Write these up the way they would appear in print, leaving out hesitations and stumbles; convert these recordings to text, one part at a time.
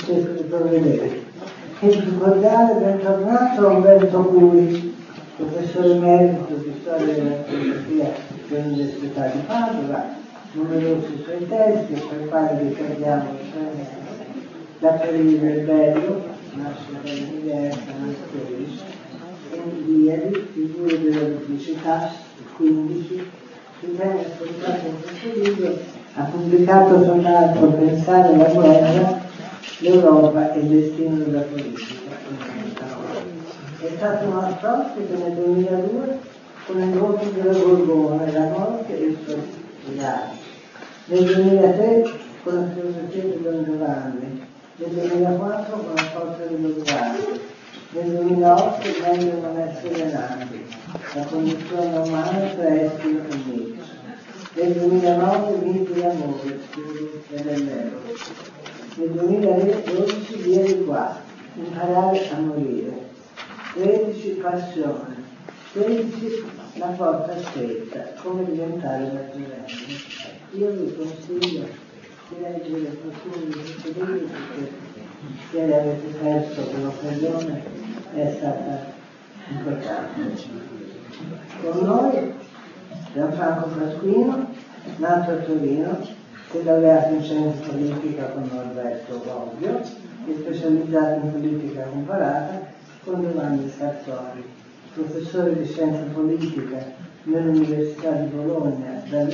cerco di provvedere. Il cordiale bentornato a Umberto Curi, professore emerito di storia della filosofia dell'Università di Padova, numerosi suoi testi, per i quali ricordiamo La Parigi del Bello, nasce dall'universo nel 16, Endiadi, figure della duplicità, 15, sui temi affrontati in questo libro, ha pubblicato tra l'altro Pensare la guerra, l'Europa e il destino della politica. È stato un ospite nel 2002 con il voto della Borbone, la morte e il suo legame. Nel 2003 con la filosofia di Don Giovanni, nel 2004 con la forza dello Sguardo, nel 2008 meglio non essere nati, la condizione umana tra Espino e Nietzsche. Nel 2009 Miti d'amore, studi dell'Euro. Nel 2012 via di qua, imparare a morire. 13 passione. 16 la porta stretta, come diventare maggiorenne. Io vi consiglio di leggere qualcuno di questi libri perché se avete perso quell'occasione è stata importante. Con noi Gianfranco Pasquino, nato a Torino, si è laureato in scienze politica con Norberto Bobbio e specializzato in politica comparata con Giovanni Scazzoli, professore di scienza politica nell'Università di Bologna dal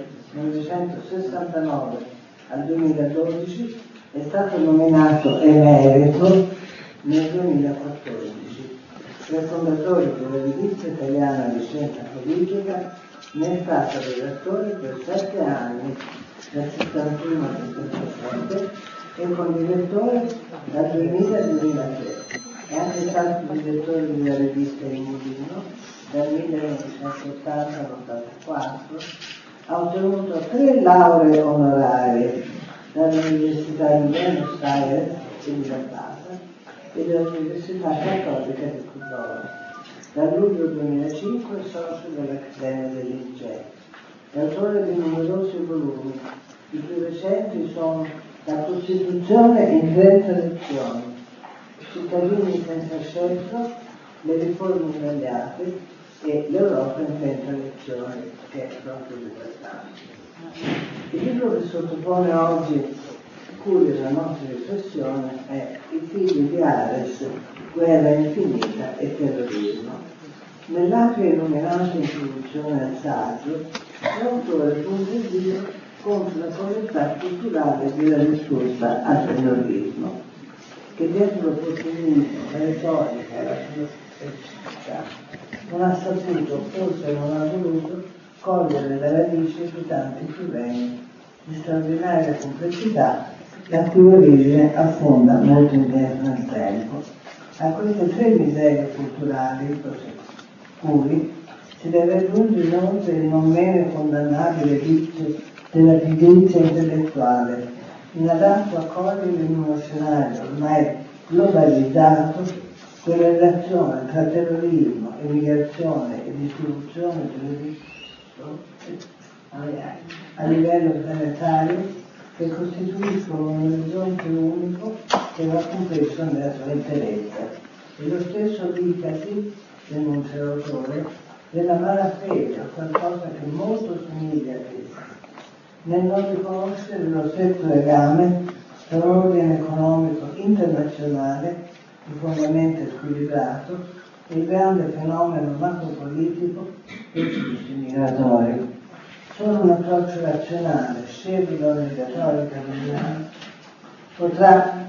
1969 al 2012, è stato nominato emerito nel 2014. Tra i fondatori della Rivista Italiana di Scienza Politica, ne è stato redattore per 7 anni, dal 71 al 77, e condirettore dal 2000 al 2003. È anche stato direttore della rivista Il Mulino dal 1980 all'84. Ha ottenuto 3 lauree onorarie dall'Università di Buenos Aires, quindi da Pisa, e dall'Università Cattolica di Cudolo. Dal luglio 2005 è socio dell'Accademia dei Lincei. È autore di numerosi volumi. I più recenti sono La Costituzione in 30 lezioni, Cittadini senza scelta, Le riforme sbagliate e L'Europa in 30 lezioni, che è proprio di quest'anno. Il libro che sottopone oggi cui la nostra riflessione è I figli di Ares, guerra infinita e terrorismo. Nell'ampia e illuminante introduzione al saggio, l'autore punta il dito contro la qualità culturale della risposta al terrorismo, che dietro l'opportunismo, la retorica e la filosofia non ha saputo, forse non ha voluto, cogliere la radice di tanti problemi di straordinaria complessità, la cui origine affonda molto indietro nel tempo. A queste 3 miserie culturali, cui si deve aggiungere inoltre il non meno condannabile vizio della pigrizia intellettuale, inadatto a cogliere in uno scenario ormai globalizzato quella relazione tra terrorismo, emigrazione e distribuzione delle risorse a livello planetario, che costituiscono un orizzonte unico che va compreso nella sua interezza. E lo stesso dicasi, denuncia l'autore, della malafede, qualcosa che molto somiglia a essa, nel non riconoscere lo stretto legame tra l'ordine economico internazionale, profondamente squilibrato, e il grande fenomeno macropolitico dei flussi migratori. Solo un approccio razionale, scevro dalla retorica dominante, potrà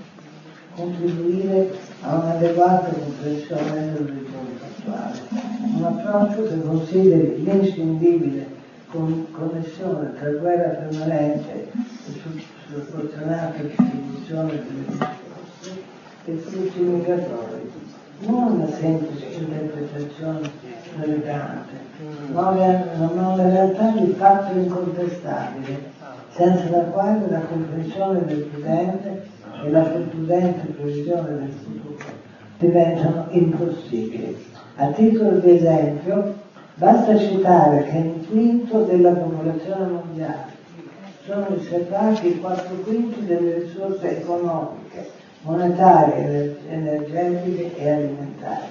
contribuire a un'adeguata comprensione dell'orizzonte attuale. Un approccio che consideri l'inscindibile connessione tra guerra permanente e sproporzionata distribuzione delle risorse e flussi migratori, non una semplice interpretazione elegante, ma una realtà di fatto incontestabile, senza la quale la comprensione del presente e la prudente previsione del futuro diventano impossibili. A titolo di esempio, basta citare che un quinto della popolazione mondiale sono riservati i 4/5 delle risorse economiche economiche, monetarie, energetiche e alimentari.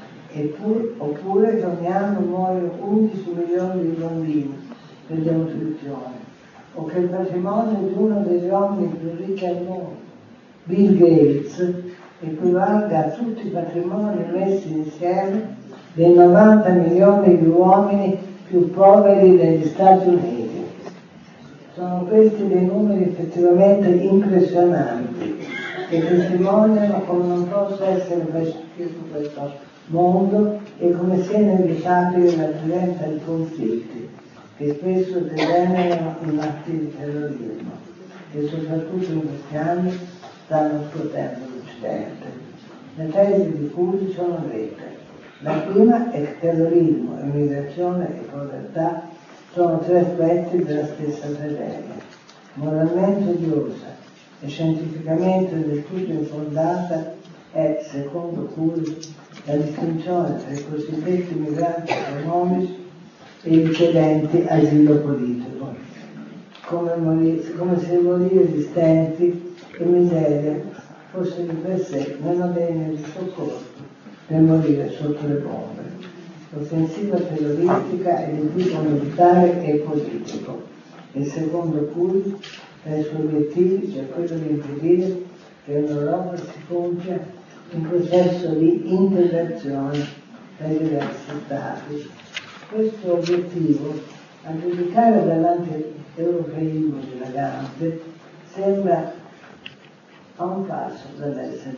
Oppure che ogni anno muoiono 11 milioni di bambini per denutrizione, o che il patrimonio di uno degli uomini più ricchi al mondo, Bill Gates, equivalga a tutti i patrimoni messi insieme dei 90 milioni di uomini più poveri degli Stati Uniti. Sono questi dei numeri effettivamente impressionanti che testimoniano come non possa essere pacifico questo mondo e come sia inevitabile la presenza di conflitti che spesso degenerano in atti di terrorismo che soprattutto in questi anni stanno scuotendo l'Occidente. Le tesi di cui sono dette. La prima è che terrorismo, immigrazione e povertà sono tre aspetti della stessa tragedia. Moralmente odiosa e scientificamente del tutto infondata è, secondo cui, la distinzione tra i cosiddetti migranti economici e i richiedenti asilo politico, come se i morire esistenti e miseria fosse di per sé meno degno di soccorso per morire sotto le bombe. L'offensiva terroristica è di tipo militare e politico, e secondo cui tra i suoi obiettivi c'è quello di impedire che in Europa si compia un processo di integrazione tra i diversi Stati. Questo obiettivo, a giudicare dall'anti-europeismo dilagante, sembra a un passo dall'essere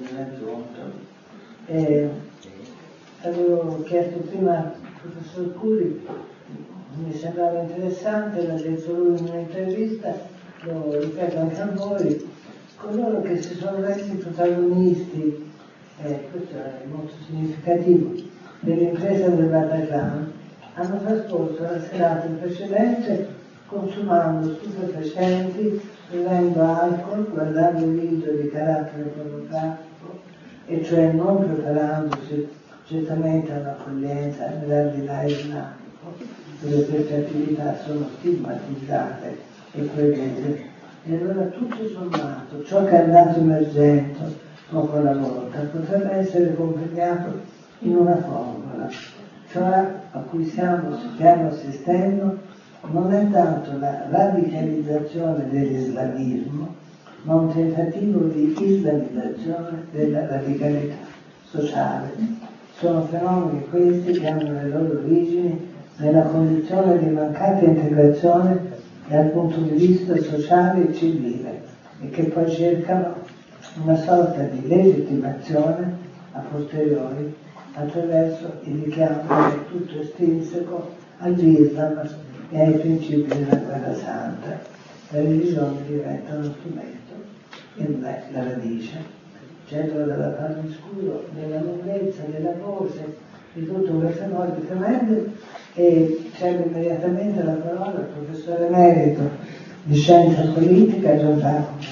raggiunto. Avevo chiesto prima al professor Curi, mi sembrava interessante, l'ha detto lui in un'intervista, lo ripeto anche a voi, coloro che si sono resi protagonisti, questo è molto significativo, dell'impresa del Bataclan, hanno trascorso la serata precedente consumando stupefacenti, bevendo alcol, guardando video di carattere pornografico, e cioè non preparandosi certamente all'accoglienza nell'aldilà islamico, dove queste attività sono stigmatizzate e proibite. E allora tutto sommato, ciò che è andato emergendo poco alla volta potrebbe essere complicato in una formula, cioè a cui stiamo assistendo non è tanto la radicalizzazione dell'islamismo, ma un tentativo di islamizzazione della radicalità sociale. Sono fenomeni questi che hanno le loro origini nella condizione di mancata integrazione dal punto di vista sociale e civile e che poi cercano una sorta di legittimazione a posteriori attraverso il richiamo del tutto estrinseco all'Islam e ai principi della guerra santa. La religione diventa uno strumento e non è la radice. Cedo dalla parte di scudo, della lunghezza, della voce, di tutte queste cose tremende, e cedo immediatamente la parola al professore emerito di scienza politica Gianfranco.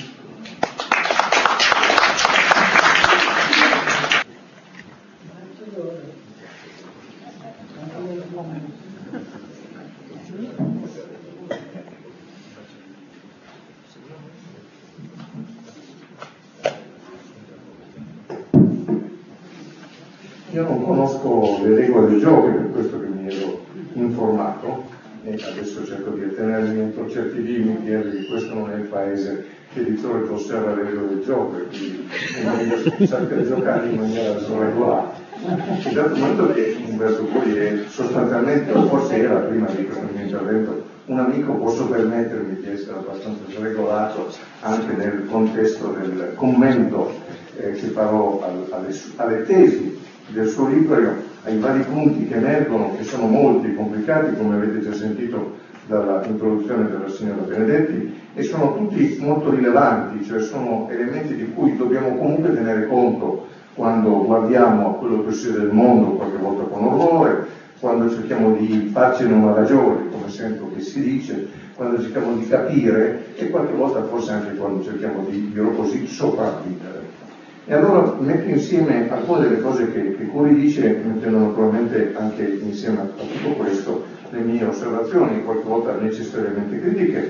Io non conosco le regole del gioco, per questo che mi ero informato, e adesso cerco di attenermi entro certi limiti, e questo non è il paese che di solito osserva le regole del gioco, e quindi è meglio sapere giocare in maniera regolare. E dato molto che Umberto Curi è sostanzialmente, o forse era prima di questo mio intervento, un amico, posso permettermi di essere abbastanza sregolato anche nel contesto del commento che farò alle tesi del suo libro, ai vari punti che emergono, che sono molti, complicati, come avete già sentito dall'introduzione della signora Benedetti, e sono tutti molto rilevanti, cioè sono elementi di cui dobbiamo comunque tenere conto quando guardiamo a quello che succede nel mondo, qualche volta con orrore, quando cerchiamo di farcene una ragione, come sento che si dice, quando cerchiamo di capire, e qualche volta forse anche quando cerchiamo di, dirò così, sopravvivere. E allora metto insieme alcune delle cose che Curi dice, mettendo naturalmente anche insieme a tutto questo le mie osservazioni, qualche volta necessariamente critiche,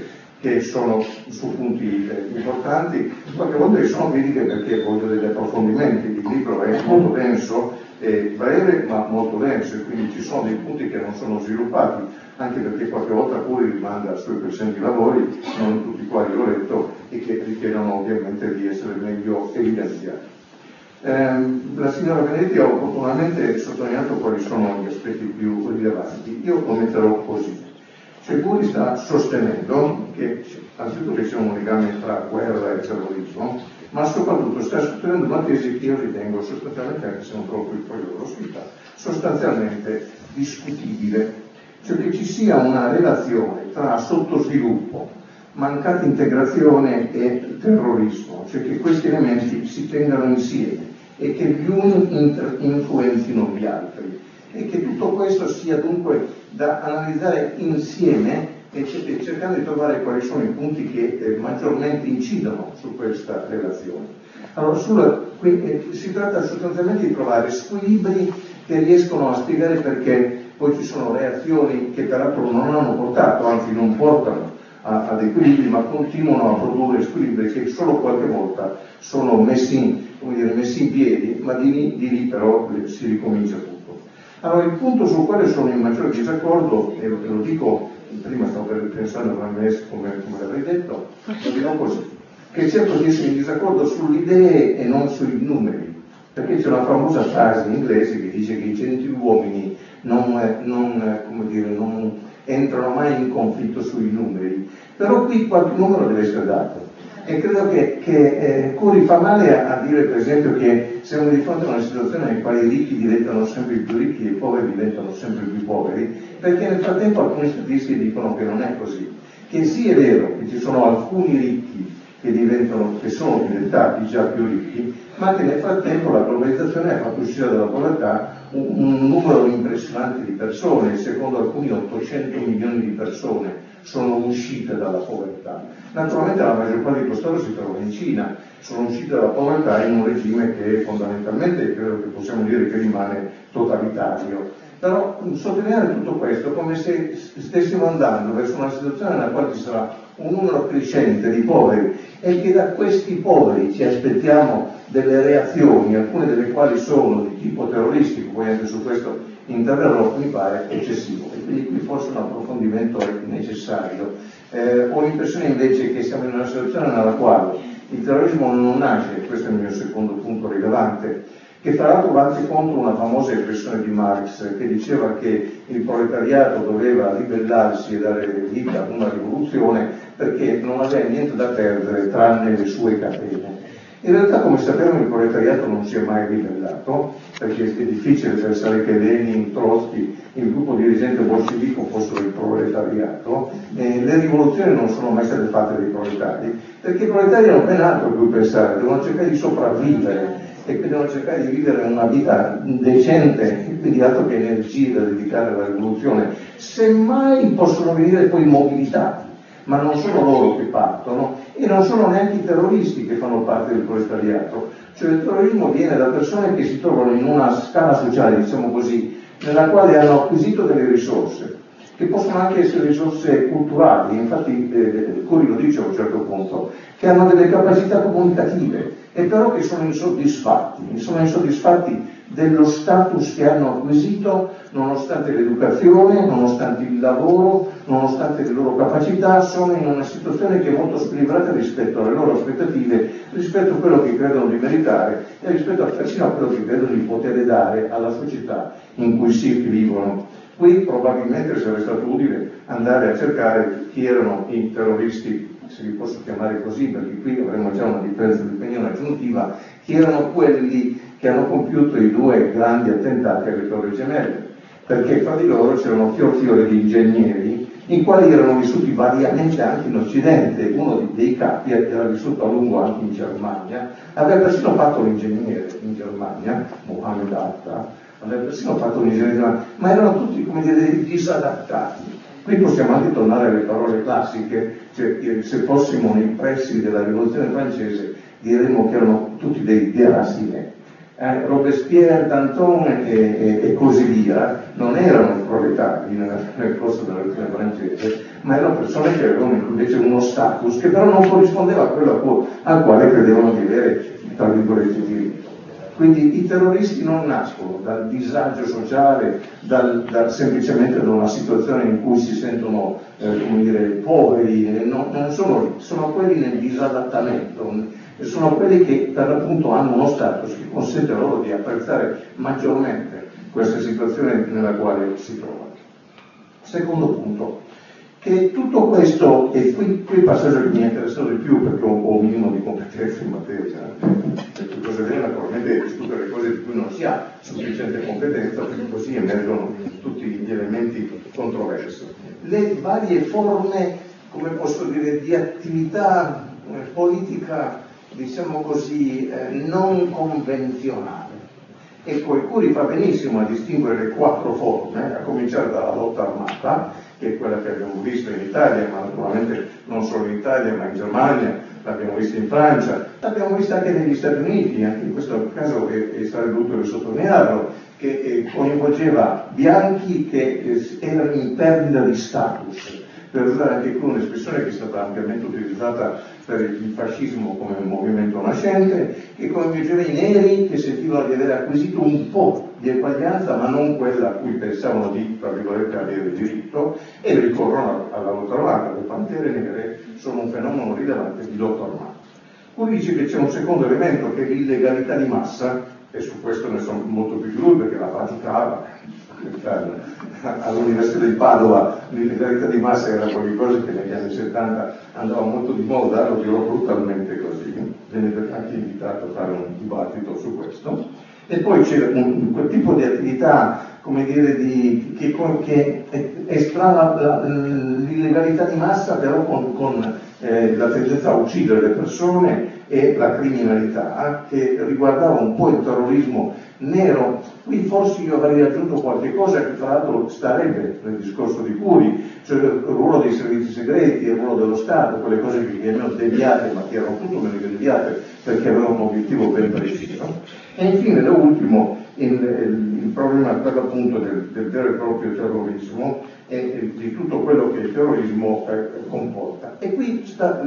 che sono su punti importanti, qualche volta sono critiche perché voglio degli approfondimenti. Il libro è molto denso, è breve ma molto denso, e quindi ci sono dei punti che non sono sviluppati, anche perché qualche volta pure rimanda ai suoi precedenti lavori, non tutti i quali l'ho letto, e che richiedono ovviamente di essere meglio evidenziati. La signora Benedetti ha opportunamente sottolineato quali sono gli aspetti più rilevanti. Io lo metterò così. Cioè, Guri sta sostenendo che anzitutto c'è un legame tra guerra e terrorismo, ma soprattutto sta sostenendo una tesi che io ritengo sostanzialmente, anche se non trovo il foglio dello scritta, sostanzialmente discutibile, cioè che ci sia una relazione tra sottosviluppo, mancata integrazione e terrorismo, cioè che questi elementi si tengano insieme e che gli uni influenzino gli altri, e che tutto questo sia dunque da analizzare insieme e cercando di trovare quali sono i punti che maggiormente incidono su questa relazione. Allora, si tratta sostanzialmente di trovare squilibri che riescono a spiegare perché poi ci sono reazioni che peraltro non hanno portato, anzi non portano ad equilibri, ma continuano a produrre squilibri che solo qualche volta sono messi in piedi, ma di lì però si ricomincia tutto. Allora, il punto sul quale sono in maggiore disaccordo, e lo dico, prima stavo pensando a me come l'avrei detto, lo dirò così, che cerco di essere in disaccordo sulle idee e non sui numeri, perché c'è una famosa frase in inglese che dice che i gentiluomini non entrano mai in conflitto sui numeri, però qui qualche numero deve essere dato. E credo che Curi fa male a dire, per esempio, che siamo di fronte a una situazione in cui i ricchi diventano sempre più ricchi e i poveri diventano sempre più poveri, perché nel frattempo alcune statistiche dicono che non è così. Che sì, è vero che ci sono alcuni ricchi che sono diventati già più ricchi, ma che nel frattempo la globalizzazione ha fatto uscire dalla povertà un numero impressionante di persone. Secondo alcuni 800 milioni di persone sono uscite dalla povertà. Naturalmente la maggior parte di costoro si trova in Cina, sono uscite dalla povertà in un regime che fondamentalmente credo che possiamo dire che rimane totalitario. Però sottolineare tutto questo come se stessimo andando verso una situazione nella quale ci sarà un numero crescente di poveri e che da questi poveri ci aspettiamo delle reazioni, alcune delle quali sono di tipo terroristico, poi anche su questo interverrò, mi pare eccessivo, e quindi qui forse un approfondimento è necessario. Ho l'impressione invece che siamo in una situazione nella quale il terrorismo non nasce, e questo è il mio secondo punto rilevante, che fra l'altro va anche contro una famosa espressione di Marx che diceva che il proletariato doveva ribellarsi e dare vita ad una rivoluzione perché non aveva niente da perdere tranne le sue catene. In realtà, come sappiamo, il proletariato non si è mai ribellato, perché è difficile pensare che Lenin, Trotsky, il gruppo dirigente bolscevico fossero il proletariato. Le rivoluzioni non sono mai state fatte dai proletari, perché i proletari hanno ben altro a cui pensare, devono cercare di sopravvivere e quindi devono cercare di vivere una vita decente, e quindi altro che energie da dedicare alla rivoluzione. Semmai possono venire poi mobilitati, ma non sono loro che partono e non sono neanche i terroristi che fanno parte del proletariato. Cioè il terrorismo viene da persone che si trovano in una scala sociale, diciamo così, nella quale hanno acquisito delle risorse, che possono anche essere risorse culturali, infatti Curi lo dice a un certo punto, che hanno delle capacità comunicative, e però che sono insoddisfatti dello status che hanno acquisito nonostante l'educazione, nonostante il lavoro, nonostante le loro capacità. Sono in una situazione che è molto squilibrata rispetto alle loro aspettative, rispetto a quello che credono di meritare e rispetto persino a quello che credono di poter dare alla società in cui si vivono. Qui probabilmente sarebbe stato utile andare a cercare chi erano i terroristi, se li posso chiamare così, perché qui avremo già una differenza di opinione aggiuntiva, chi erano quelli che hanno compiuto i 2 grandi attentati alle Torri Gemelle, perché fra di loro c'erano fior di ingegneri, i quali erano vissuti variamente anche in Occidente. Uno dei capi era vissuto a lungo anche in Germania, aveva persino fatto l'ingegnere in Germania, Mohammed Atta, aveva persino fatto l'ingegnere, ma erano tutti, come dire, dei disadattati. Qui possiamo anche tornare alle parole classiche, cioè se fossimo nei pressi della rivoluzione francese diremmo che erano tutti dei déracinés. Robespierre, Danton e così via non erano proletari nel corso della rivoluzione francese, ma erano persone che avevano invece uno status che però non corrispondeva a quello al quale credevano di avere, tra virgolette, diritto. Quindi i terroristi non nascono dal disagio sociale, semplicemente da una situazione in cui si sentono poveri, non sono lì, sono quelli nel disadattamento, sono quelli che per l'appunto hanno uno status che consente loro di apprezzare maggiormente questa situazione nella quale si trovano. Secondo punto, che tutto questo, e qui il passaggio che mi è interessato di più perché ho un minimo di competenza in materia, perché cose vere naturalmente discutere le cose di cui non si ha sufficiente competenza, perché così emergono tutti gli elementi controversi. Le varie forme, come posso dire, di attività politica, diciamo così, non convenzionale. Ecco, Curi fa benissimo a distinguere le 4 forme, a cominciare dalla lotta armata, che è quella che abbiamo visto in Italia, ma naturalmente non solo in Italia, ma in Germania, l'abbiamo vista in Francia, l'abbiamo vista anche negli Stati Uniti, anche in questo caso sarebbe dovuto sottolinearlo, che coinvolgeva bianchi che erano in perdita di status, per usare anche qui un'espressione che è stata ampiamente utilizzata per il fascismo come un movimento nascente, che coinvolgeva i neri che sentivano di aver acquisito un po' di eguaglianza, ma non quella a cui pensavano di, tra virgolette, avere diritto, e ricorrono alla lotta armata. Le pantere nere sono un fenomeno rilevante di lotta armata. Curi dice che c'è un secondo elemento, che è l'illegalità di massa, e su questo ne sono molto più di lui perché la praticava. All'Università di Padova l'illegalità di massa era qualcosa che negli anni 70 andava molto di moda, lo dirò brutalmente così, viene anche invitato a fare un dibattito su questo. E poi c'è quel tipo di attività, come dire, che estrava l'illegalità di massa però con la tendenza a uccidere le persone e la criminalità, che riguardava un po' il terrorismo nero. Qui forse io avrei aggiunto qualche cosa che tra l'altro starebbe nel discorso di Curi, cioè il ruolo dei servizi segreti, il ruolo dello Stato, quelle cose che venivano deviate, ma che erano tutto meno che deviate perché avevano un obiettivo ben preciso. E infine, da ultimo, il problema per l'appunto del vero e proprio terrorismo e di tutto quello che il terrorismo comporta. E qui sta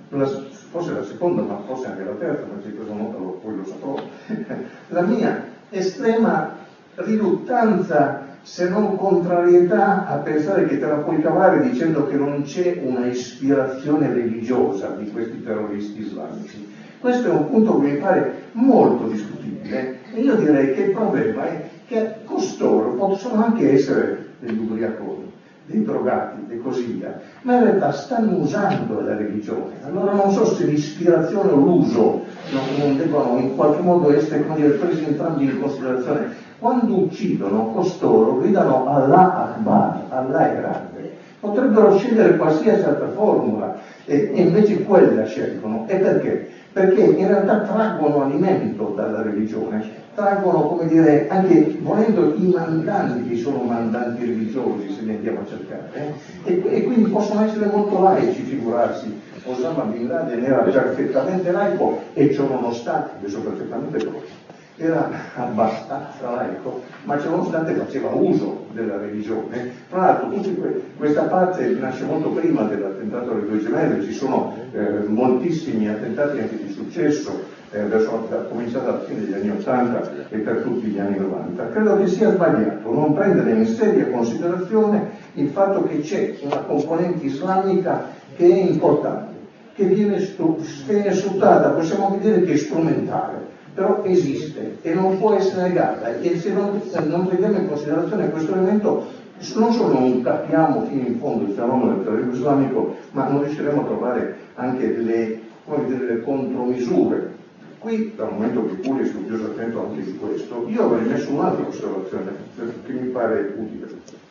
forse la seconda, ma forse anche la terza, ma se cosa nota poi lo saprò, la mia estrema riluttanza, se non contrarietà, a pensare che te la puoi cavare dicendo che non c'è una ispirazione religiosa di questi terroristi islamici. Questo è un punto che mi pare molto discutibile e io direi che il problema è che costoro possono anche essere degli ubriaconi, dei drogati e così via, ma in realtà stanno usando la religione. Allora non so se l'ispirazione o l'uso non devono in qualche modo essere presi entrambi in considerazione. Quando uccidono costoro gridano Allah Akbar, Allah è grande. Potrebbero scegliere qualsiasi altra formula e invece quella scelgono. E perché? Perché in realtà traggono alimento dalla religione, traggono, come dire, anche volendo i mandanti che sono mandanti religiosi, se ne andiamo a cercare, e quindi possono essere molto laici, figurarsi. Osama Bin Laden era perfettamente laico e ciò nonostante, adesso perfettamente proprio, era abbastanza laico, ma ciò nonostante faceva uso della religione. Tra l'altro questa parte nasce molto prima dell'attentato alle Due Gemelle, ci sono moltissimi attentati anche di successo, cominciato alla fine degli anni 80 e per tutti gli anni 90. Credo che sia sbagliato non prendere in seria considerazione il fatto che c'è una componente islamica che è importante, che viene sfruttata, possiamo dire che è strumentale, però esiste e non può essere negata, e se non prendiamo in considerazione questo elemento non solo non capiamo fino in fondo il fenomeno del terrorismo islamico, ma non riusciremo a trovare anche le contromisure. Qui, dal momento che Curi è studioso attento anche di questo, io avrei messo un'altra osservazione che mi pare utile,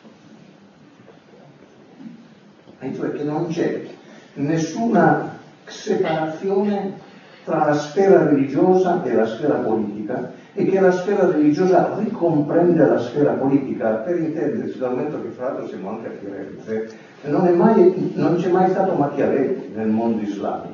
e cioè che non c'è nessuna separazione tra la sfera religiosa e la sfera politica, e che la sfera religiosa ricomprende la sfera politica. Per intenderci, dal momento che fra l'altro siamo anche a Firenze, non c'è mai stato Machiavelli nel mondo islamico,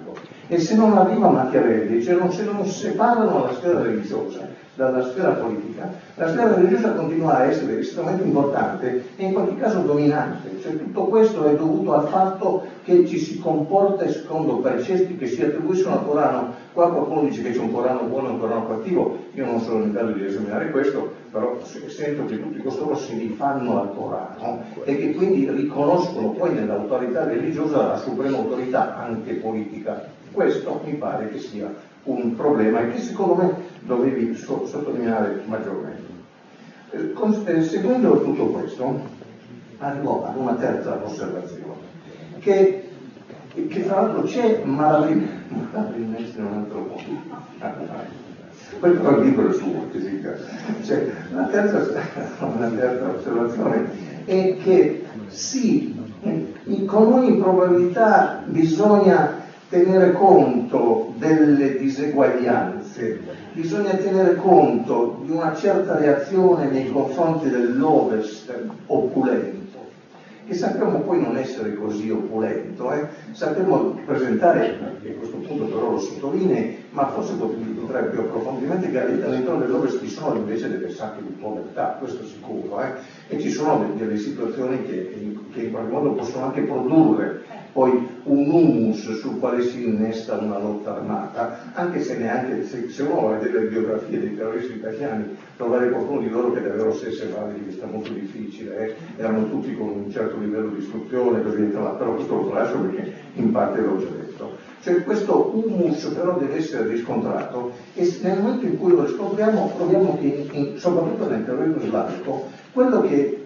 E se non arriva Machiavelli, cioè se non separano la sfera religiosa dalla sfera politica, la sfera religiosa continua a essere estremamente importante e in qualche caso dominante. Cioè tutto questo è dovuto al fatto che ci si comporta secondo precetti che si attribuiscono al Corano. Qua qualcuno dice che c'è un Corano buono e un Corano cattivo, io non sono in grado di esaminare questo, però sento che tutti costoro si rifanno al Corano e che quindi riconoscono poi nell'autorità religiosa la suprema autorità anche politica. Questo mi pare che sia un problema e che secondo me dovevi sottolineare maggiormente. Seguendo tutto questo, arrivo ad una terza osservazione, che tra l'altro c'è Malabrinnese in un altro modo. Poi però il libro è suo, cioè, una terza osservazione è che sì, con ogni probabilità bisogna tenere conto delle diseguaglianze, bisogna tenere conto di una certa reazione nei confronti dell'Ovest opulento, che sappiamo poi non essere così opulento, sappiamo presentare, e a questo punto però lo sottolineo, ma forse potrei più approfondimenti, che all'interno dell'Ovest ci sono invece delle sacche di povertà, questo sicuro, e ci sono delle situazioni che in qualche modo possono anche produrre poi un humus sul quale si innesta una lotta armata, anche se neanche, se uno vede le biografie dei terroristi italiani, trovare qualcuno di loro che davvero stesse validi sta molto difficile, erano tutti con un certo livello di istruzione, così via, però questo lo lascio perché in parte l'ho già detto. Cioè questo humus però deve essere riscontrato e nel momento in cui lo riscontriamo troviamo che soprattutto nel terrorismo islamico quello che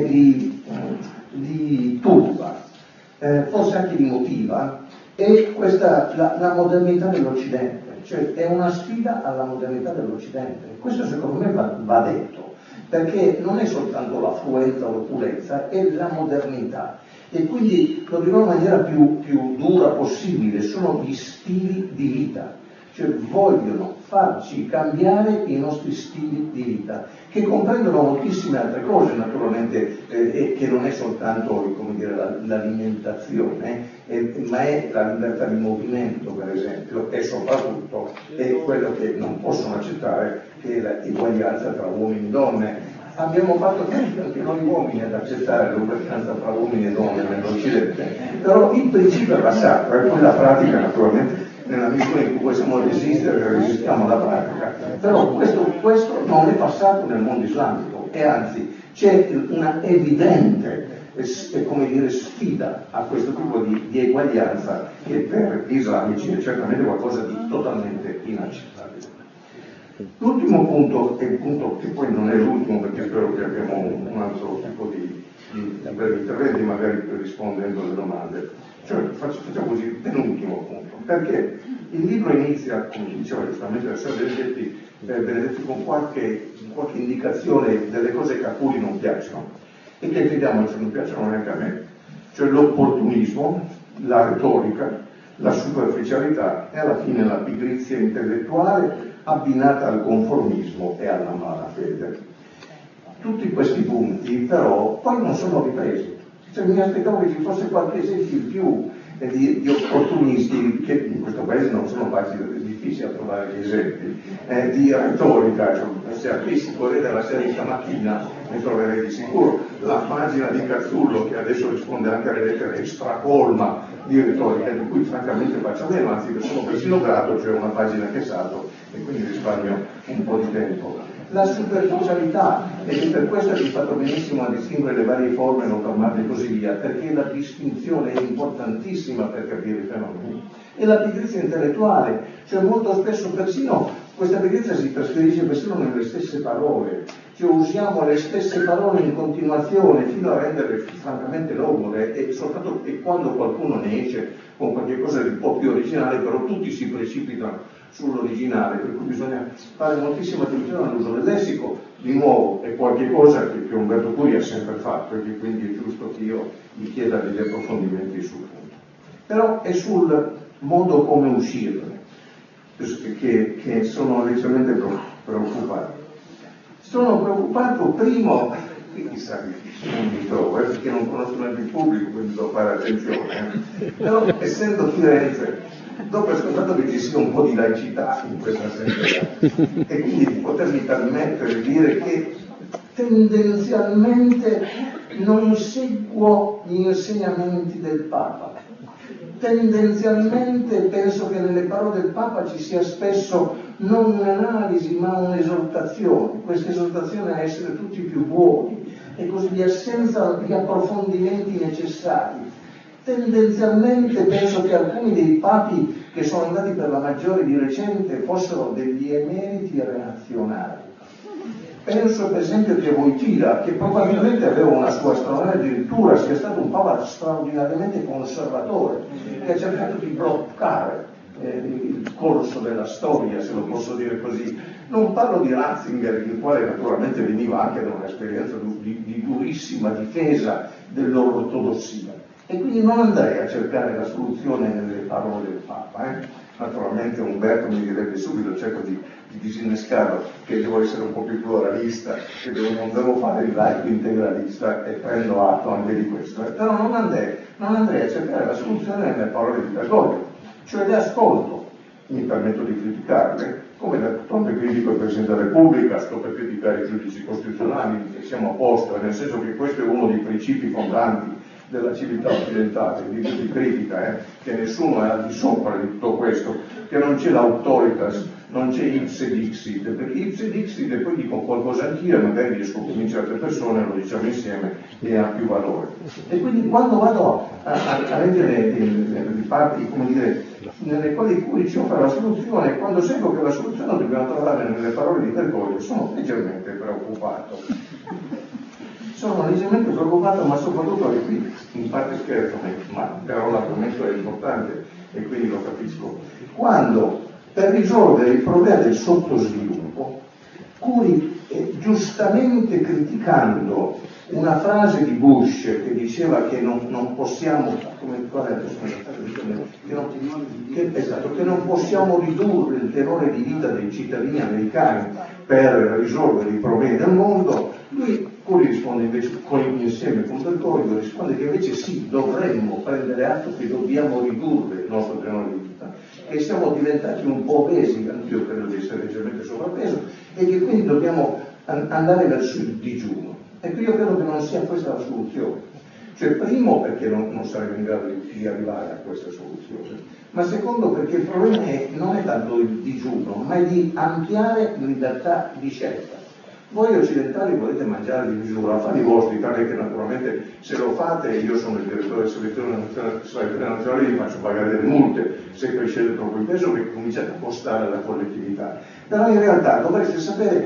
li turba, forse anche li motiva, è questa la modernità dell'Occidente, cioè è una sfida alla modernità dell'Occidente. Questo secondo me va detto, perché non è soltanto l'affluenza o l'opulenza, è la modernità. E quindi lo dirò in maniera più dura possibile, sono gli stili di vita, cioè vogliono farci cambiare i nostri stili di vita, che comprendono moltissime altre cose naturalmente, e che non è soltanto l'alimentazione, ma è la libertà di movimento per esempio, e soprattutto è quello che non possono accettare, che è l'eguaglianza tra uomini e donne. Abbiamo fatto tempo anche noi uomini ad accettare l'uguaglianza tra uomini e donne nell'Occidente, però il principio è passato e poi la pratica naturalmente nella misura in cui possiamo resistere, resistiamo alla pratica, però questo non è passato nel mondo islamico e anzi c'è una evidente sfida a questo tipo di eguaglianza che per gli islamici è certamente qualcosa di totalmente inaccettabile. L'ultimo punto, è il punto che poi non è l'ultimo perché spero che abbiamo un altro tipo di brevi interventi, magari rispondendo alle domande. Cioè, facciamo così, penultimo punto, perché il libro inizia, come diceva giustamente la signora Benedetti, con qualche indicazione delle cose che a cui non piacciono e che vediamoci non piacciono neanche a me, cioè l'opportunismo, la retorica, la superficialità e alla fine la pigrizia intellettuale abbinata al conformismo e alla malafede. Tutti questi punti però poi non sono ripresi. Cioè, mi aspettavo che ci fosse qualche esempio in più di opportunisti, che in questo paese non sono facili, è difficile trovare gli esempi, di retorica, cioè, se aprissi il Corriere della Sera stamattina ne troverei di sicuro. La pagina di Cazzullo, che adesso risponde anche alle lettere, stracolma di retorica, di cui francamente faccio meno, anzi che sono persino grato, cioè una pagina che salto e quindi risparmio un po' di tempo. La superficialità, ed è per questo che ho fatto benissimo a distinguere le varie forme non fermate e così via, perché la distinzione è importantissima per capire i fenomeni. E la pigrizia intellettuale, cioè molto spesso persino questa pigrizia si trasferisce persino nelle stesse parole, cioè usiamo le stesse parole in continuazione fino a renderle francamente logore, e soprattutto quando qualcuno ne esce con qualche cosa di un po' più originale, però tutti si precipitano sull'originale, per cui bisogna fare moltissima attenzione all'uso del lessico. Di nuovo è qualche cosa che Umberto Curi ha sempre fatto e che quindi è giusto che io gli chieda degli approfondimenti sul punto. Però è sul modo come uscirne che sono leggermente preoccupato. Sono preoccupato primo, qui chissà che non mi trovo, perché non conosco neanche il pubblico, quindi devo fare attenzione, però essendo Firenze dopo ho ascoltato che ci sia un po' di laicità in questa assemblea e quindi di potermi permettere di dire che tendenzialmente non seguo gli insegnamenti del Papa. Tendenzialmente penso che nelle parole del Papa ci sia spesso non un'analisi ma un'esortazione, questa esortazione a essere tutti più buoni e così via, senza gli approfondimenti necessari. Tendenzialmente penso che alcuni dei papi che sono andati per la maggiore di recente fossero degli emeriti reazionari. Penso per esempio che Wojtyla, che probabilmente aveva una sua straordinaria addirittura, sia stato un papa straordinariamente conservatore, che ha cercato di bloccare il corso della storia, se lo posso dire così. Non parlo di Ratzinger, il quale naturalmente veniva anche da un'esperienza di durissima difesa dell'ortodossia. E quindi non andrei a cercare la soluzione nelle parole del Papa. Naturalmente Umberto mi direbbe subito, cerco di disinnescarlo, che devo essere un po' più pluralista, che non devo fare il laico integralista e prendo atto anche di questo. Però non andrei a cercare la soluzione nelle parole di Bergoglio, cioè le ascolto, mi permetto di criticarle, come d'altronde critico il Presidente della Repubblica, sto per criticare i giudici costituzionali, e siamo a posto, nel senso che questo è uno dei principi fondanti della civiltà occidentale, di cui si critica, che nessuno è al di sopra di tutto questo, che non c'è l'autoritas, non c'è ipse dixit, perché ipse dixit e poi dico qualcosa anch'io e magari riesco a convincere altre persone, lo diciamo insieme e ha più valore. E quindi quando vado a leggere le parti, come dire, nelle quali il cui ci offre la soluzione, quando sento che la soluzione la dobbiamo trovare nelle parole di Bergoglio, sono leggermente preoccupato. Sono leggermente preoccupato, ma soprattutto, e qui in parte scherzo, ma però l'argomento è importante e quindi lo capisco, quando per risolvere il problema del sottosviluppo, cui giustamente criticando una frase di Bush che diceva che non possiamo, che non possiamo ridurre il tenore di vita dei cittadini americani per risolvere i problemi del mondo, lui risponde invece insieme con Bergoglio, risponde che invece sì, dovremmo prendere atto che dobbiamo ridurre il nostro tenore di vita, che siamo diventati un po' obesi, anch'io credo di essere leggermente sovrappeso, e che quindi dobbiamo andare verso il digiuno. Ecco, io credo che non sia questa la soluzione. Cioè, primo perché non saremo in grado di arrivare a questa soluzione, ma secondo perché il problema non è tanto il digiuno, ma è di ampliare la libertà di scelta. Voi occidentali volete mangiare di misura, fate i vostri, tale che naturalmente se lo fate, io sono il direttore del segretariato nazionale, vi faccio pagare delle multe se crescete troppo il peso che cominciate a costare alla collettività. Però in realtà dovreste sapere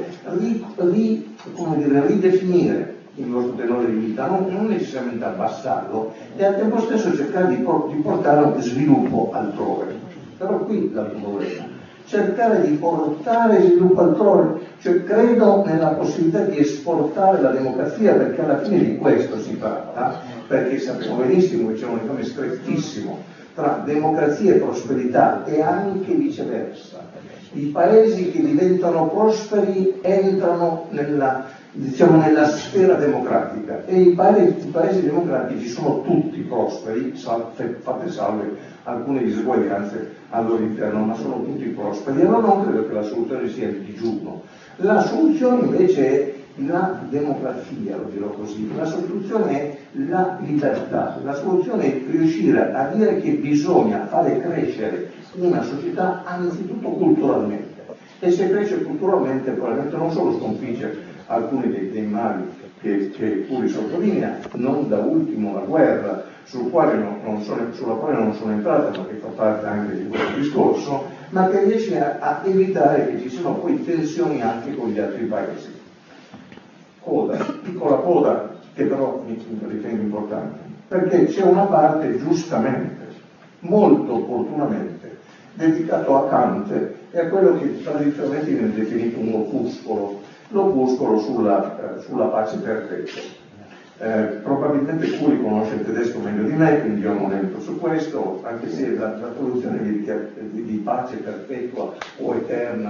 ridefinire il vostro tenore di vita, non necessariamente abbassarlo, e al tempo stesso cercare di portare sviluppo altrove. Però qui la problema. Cercare di portare sviluppo altrove, cioè credo nella possibilità di esportare la democrazia, perché alla fine di questo si tratta, perché sappiamo benissimo che c'è un legame strettissimo tra democrazia e prosperità e anche viceversa. I paesi che diventano prosperi entrano nella sfera democratica e i paesi democratici sono tutti prosperi, fatte salve alcune disuguaglianze al loro interno, ma sono tutti prosperi. Allora non credo che la soluzione sia il digiuno. La soluzione invece è la democrazia, lo dirò così, la soluzione è la libertà, la soluzione è riuscire a dire che bisogna fare crescere una società anzitutto culturalmente, e se cresce culturalmente probabilmente non solo sconfigge alcuni dei mali che Puri sottolinea, non da ultimo la guerra, sulla quale non sono entrato, ma che fa parte anche di questo discorso, ma che riesce a evitare che ci siano poi tensioni anche con gli altri paesi. Piccola coda, che però mi ritengo importante, perché c'è una parte giustamente, molto opportunamente, dedicato a Kant e a quello che tradizionalmente viene definito un l'opuscolo sulla pace perpetua. Probabilmente Curi conosce il tedesco meglio di me, quindi io non entro su questo, anche se la traduzione di pace perpetua o eterna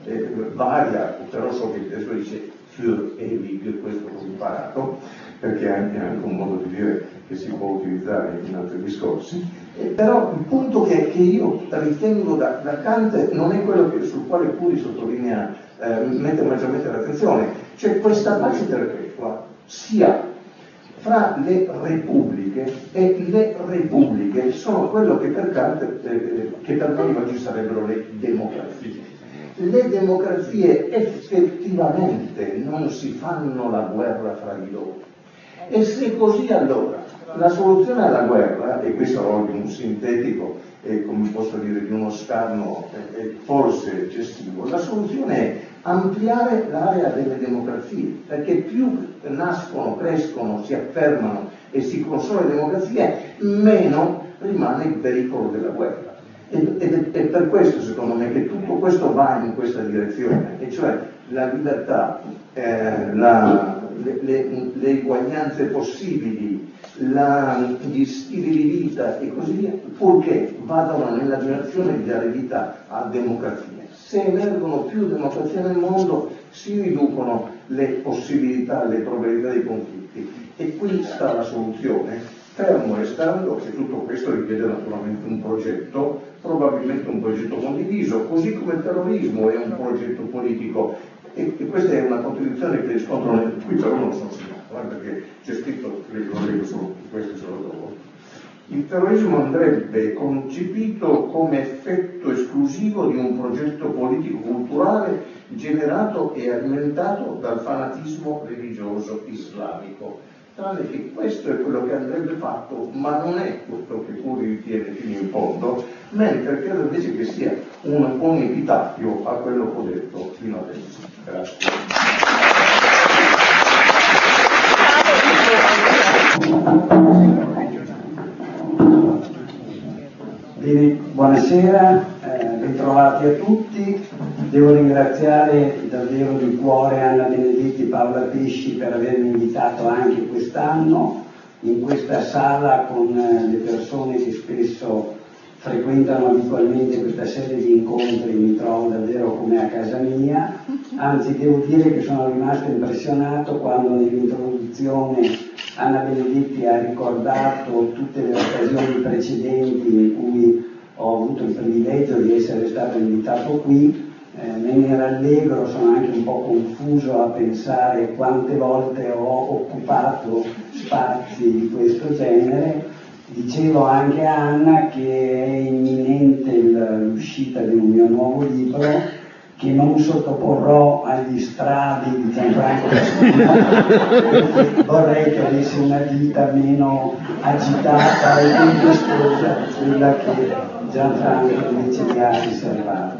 varia, però so che il testo dice für ewig, questo l'ho imparato, perché è anche un modo di dire che si può utilizzare in altri discorsi. Però il punto che io ritengo da Kant non è quello sul quale Puri sottolinea, mette maggiormente l'attenzione, cioè questa pace perpetua sia fra le repubbliche, e le repubbliche sono quello che per Kant, che per noi oggi sarebbero le democrazie. Le democrazie effettivamente non si fanno la guerra fra di loro. E se così, allora la soluzione alla guerra, e qui sarò di un sintetico e come posso dire di uno scarno forse eccessivo, la soluzione è ampliare l'area delle democrazie, perché più nascono, crescono, si affermano e si consolidano le democrazie, meno rimane il pericolo della guerra. Ed è per questo, secondo me, che tutto questo va in questa direzione, e cioè la libertà, le uguaglianze possibili, gli stili di vita e così via, purché vadano nella direzione di dare vita a democrazie. Se emergono più democrazie nel mondo, si riducono le possibilità, le probabilità dei conflitti. E qui sta la soluzione, fermo restando che tutto questo richiede naturalmente un progetto, probabilmente un progetto condiviso, così come il terrorismo è un progetto politico. E questa è una contraddizione che riscontro qui, però non sono segnato, perché c'è scritto, lo leggo solo questo solo dopo. Il terrorismo andrebbe concepito come effetto esclusivo di un progetto politico-culturale generato e alimentato dal fanatismo religioso islamico. Tale che questo è quello che andrebbe fatto, ma non è quello che Puri ritiene fino in fondo, mentre credo invece che sia un buon epitaffio a quello che ho detto fino adesso. Grazie. Bene, buonasera, bentrovati a tutti. Devo ringraziare davvero di cuore Anna Benedetti e Paola Pesci per avermi invitato anche quest'anno in questa sala con le persone che spesso frequentano abitualmente questa serie di incontri. Mi trovo davvero come a casa mia, anzi devo dire che sono rimasto impressionato quando nell'introduzione Anna Benedetti ha ricordato tutte le occasioni precedenti in cui ho avuto il privilegio di essere stato invitato qui. Me ne rallegro, sono anche un po' confuso a pensare quante volte ho occupato spazi di questo genere. Dicevo anche a Anna che è imminente l'uscita di un mio nuovo libro che non sottoporrò agli stradi di Gianfranco Pasquino, perché vorrei che avesse una vita meno agitata e tempestosa di quella che Gianfranco invece mi ha riservato.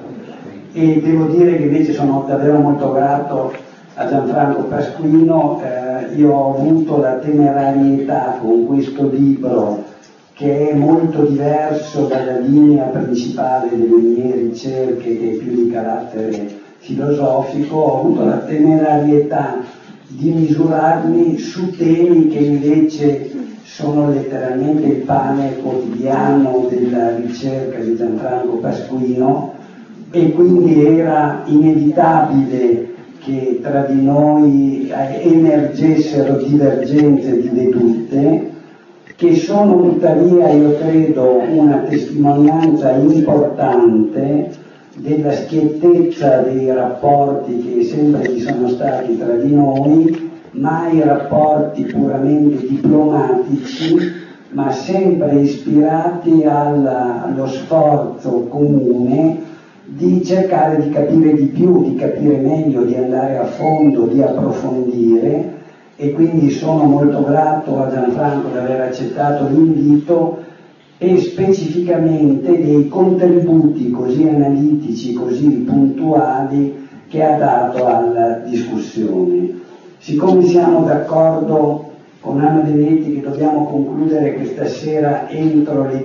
E devo dire che invece sono davvero molto grato a Gianfranco Pasquino. Io ho avuto la temerarietà con questo libro, che è molto diverso dalla linea principale delle mie ricerche, che è più di carattere filosofico. Ho avuto la temerarietà di misurarmi su temi che invece sono letteralmente il pane quotidiano della ricerca di Gianfranco Pasquino, e quindi era inevitabile che tra di noi emergessero divergenze di vedute, che sono tuttavia, io credo, una testimonianza importante della schiettezza dei rapporti che sempre ci sono stati tra di noi, mai rapporti puramente diplomatici, ma sempre ispirati allo sforzo comune di cercare di capire di più, di capire meglio, di andare a fondo, di approfondire. E quindi sono molto grato a Gianfranco di aver accettato l'invito e specificamente dei contributi così analitici, così puntuali che ha dato alla discussione. Siccome siamo d'accordo con Anna Benedetti che dobbiamo concludere questa sera entro le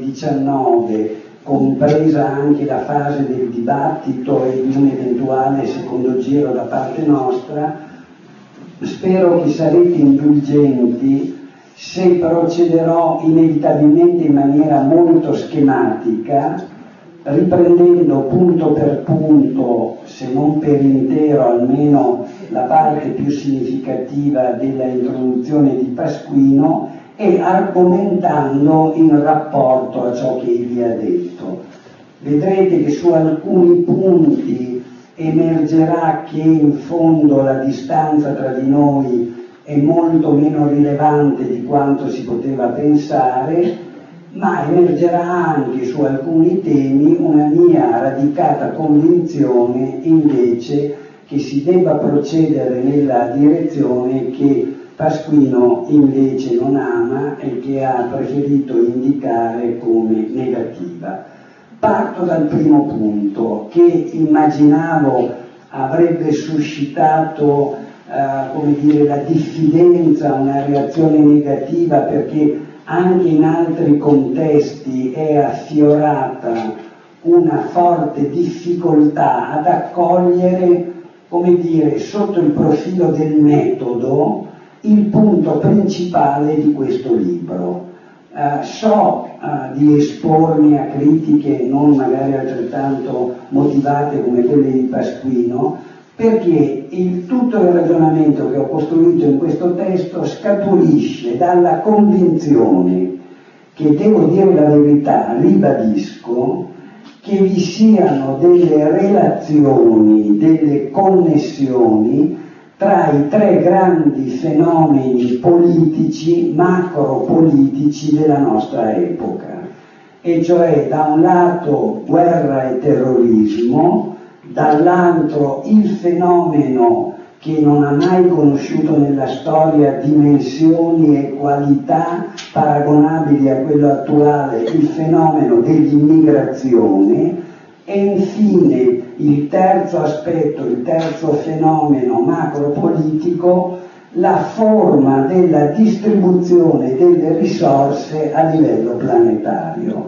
19, compresa anche la fase del dibattito e di un eventuale secondo giro da parte nostra, spero che sarete indulgenti se procederò inevitabilmente in maniera molto schematica, riprendendo punto per punto, se non per intero, almeno la parte più significativa della introduzione di Pasquino e argomentando in rapporto a ciò che egli ha detto. Vedrete che su alcuni punti emergerà che in fondo la distanza tra di noi è molto meno rilevante di quanto si poteva pensare, ma emergerà anche su alcuni temi una mia radicata convinzione invece che si debba procedere nella direzione che Pasquino invece non ama e che ha preferito indicare come negativa. Parto dal primo punto, che immaginavo avrebbe suscitato la diffidenza, una reazione negativa, perché anche in altri contesti è affiorata una forte difficoltà ad accogliere, sotto il profilo del metodo, il punto principale di questo libro. So di espormi a critiche non magari altrettanto motivate come quelle di Pasquino, perché tutto il ragionamento che ho costruito in questo testo scaturisce dalla convinzione che, devo dire la verità, ribadisco, che vi siano delle relazioni, delle connessioni tra i tre grandi fenomeni politici, macropolitici della nostra epoca, e cioè da un lato guerra e terrorismo, dall'altro il fenomeno che non ha mai conosciuto nella storia dimensioni e qualità paragonabili a quello attuale, il fenomeno dell'immigrazione, e infine il terzo aspetto, il terzo fenomeno macropolitico, la forma della distribuzione delle risorse a livello planetario.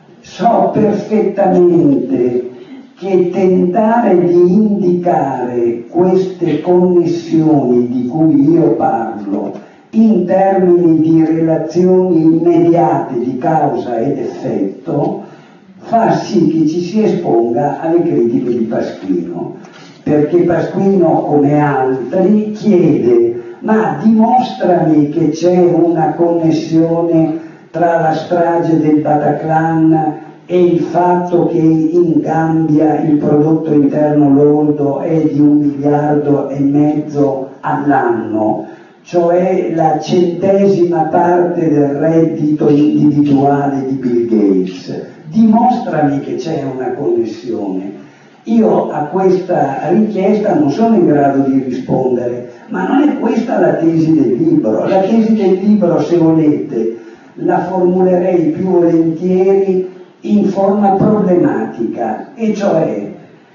So perfettamente che tentare di indicare queste connessioni di cui io parlo in termini di relazioni immediate di causa ed effetto fa sì che ci si esponga alle critiche di Pasquino, perché Pasquino, come altri, chiede: ma dimostrami che c'è una connessione tra la strage del Bataclan e il fatto che in Gambia il prodotto interno lordo è di 1,5 miliardi all'anno, cioè la 100ª parte del reddito individuale di Bill Gates. Dimostrami che c'è una connessione. Io a questa richiesta non sono in grado di rispondere, ma non è questa la tesi del libro. La tesi del libro, se volete, la formulerei più volentieri in forma problematica, e cioè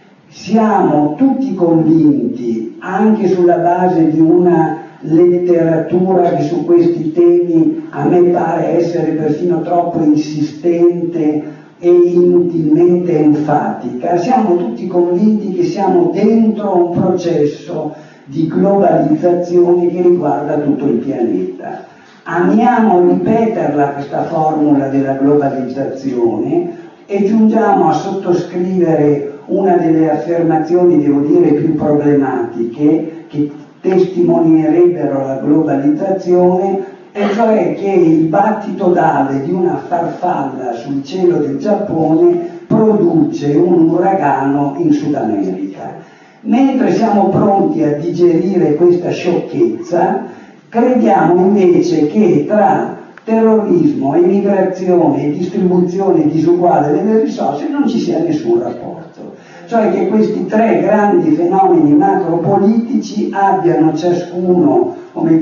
siamo tutti convinti, anche sulla base di una letteratura che su questi temi a me pare essere perfino troppo insistente e inutilmente enfatica, siamo tutti convinti che siamo dentro un processo di globalizzazione che riguarda tutto il pianeta. Amiamo ripeterla questa formula della globalizzazione e giungiamo a sottoscrivere una delle affermazioni, devo dire, più problematiche che testimonierebbero la globalizzazione, e cioè che il battito d'ale di una farfalla sul cielo del Giappone produce un uragano in Sud America. Mentre siamo pronti a digerire questa sciocchezza, crediamo invece che tra terrorismo, immigrazione e distribuzione disuguale delle risorse non ci sia nessun rapporto. Cioè che questi tre grandi fenomeni macropolitici abbiano ciascuno,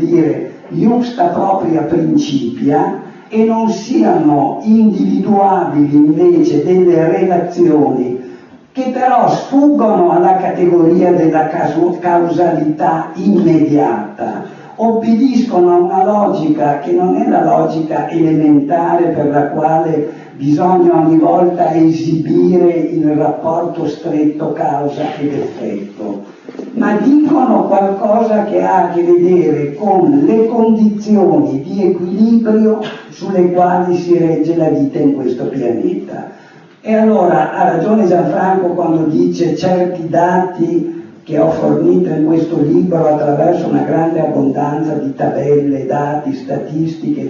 iusta propria principia, e non siano individuabili invece delle relazioni che però sfuggono alla categoria della causalità immediata, obbediscono a una logica che non è la logica elementare per la quale bisogna ogni volta esibire il rapporto stretto causa ed effetto, ma dicono qualcosa che ha a che vedere con le condizioni di equilibrio sulle quali si regge la vita in questo pianeta. E allora ha ragione Gianfranco quando dice certi dati che ho fornito in questo libro attraverso una grande abbondanza di tabelle, dati, statistiche,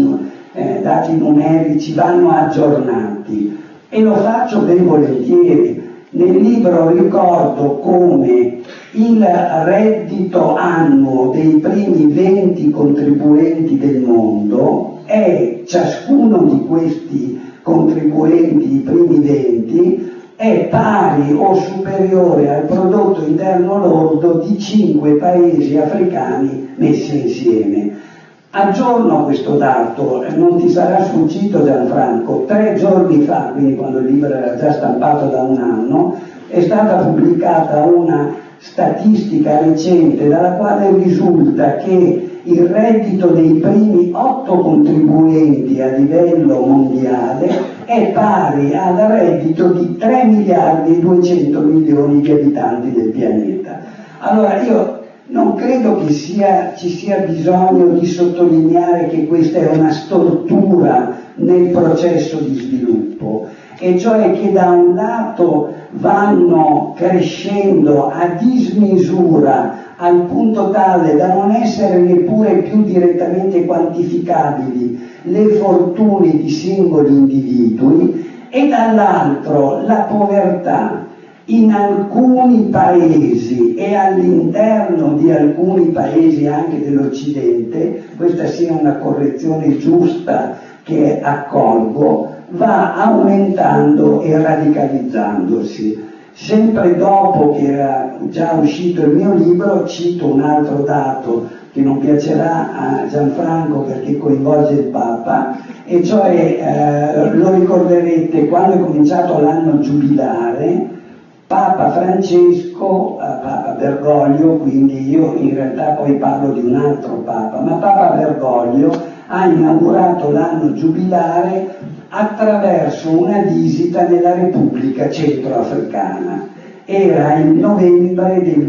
dati numerici vanno aggiornati, e lo faccio ben volentieri. Nel libro ricordo come il reddito annuo dei primi 20 contribuenti del mondo è, ciascuno di questi contribuenti, i primi 20, è pari o superiore al prodotto interno lordo di 5 paesi africani messi insieme. Aggiorno questo dato, non ti sarà sfuggito Gianfranco, 3 giorni fa, quindi quando il libro era già stampato da un anno, è stata pubblicata una statistica recente dalla quale risulta che il reddito dei primi 8 contribuenti a livello mondiale è pari al reddito di 3 miliardi e 200 milioni di abitanti del pianeta. Allora io non credo che ci sia bisogno di sottolineare che questa è una stortura nel processo di sviluppo, e cioè che da un lato vanno crescendo a dismisura al punto tale da non essere neppure più direttamente quantificabili le fortune di singoli individui, e dall'altro la povertà in alcuni paesi e all'interno di alcuni paesi anche dell'Occidente, questa sia una correzione giusta che accolgo, va aumentando e radicalizzandosi. Sempre dopo che era già uscito il mio libro, cito un altro dato che non piacerà a Gianfranco perché coinvolge il Papa, e cioè lo ricorderete, quando è cominciato l'anno giubilare, Papa Francesco, Papa Bergoglio, quindi io in realtà poi parlo di un altro Papa, ma Papa Bergoglio ha inaugurato l'anno giubilare attraverso una visita nella Repubblica Centroafricana. Era il novembre del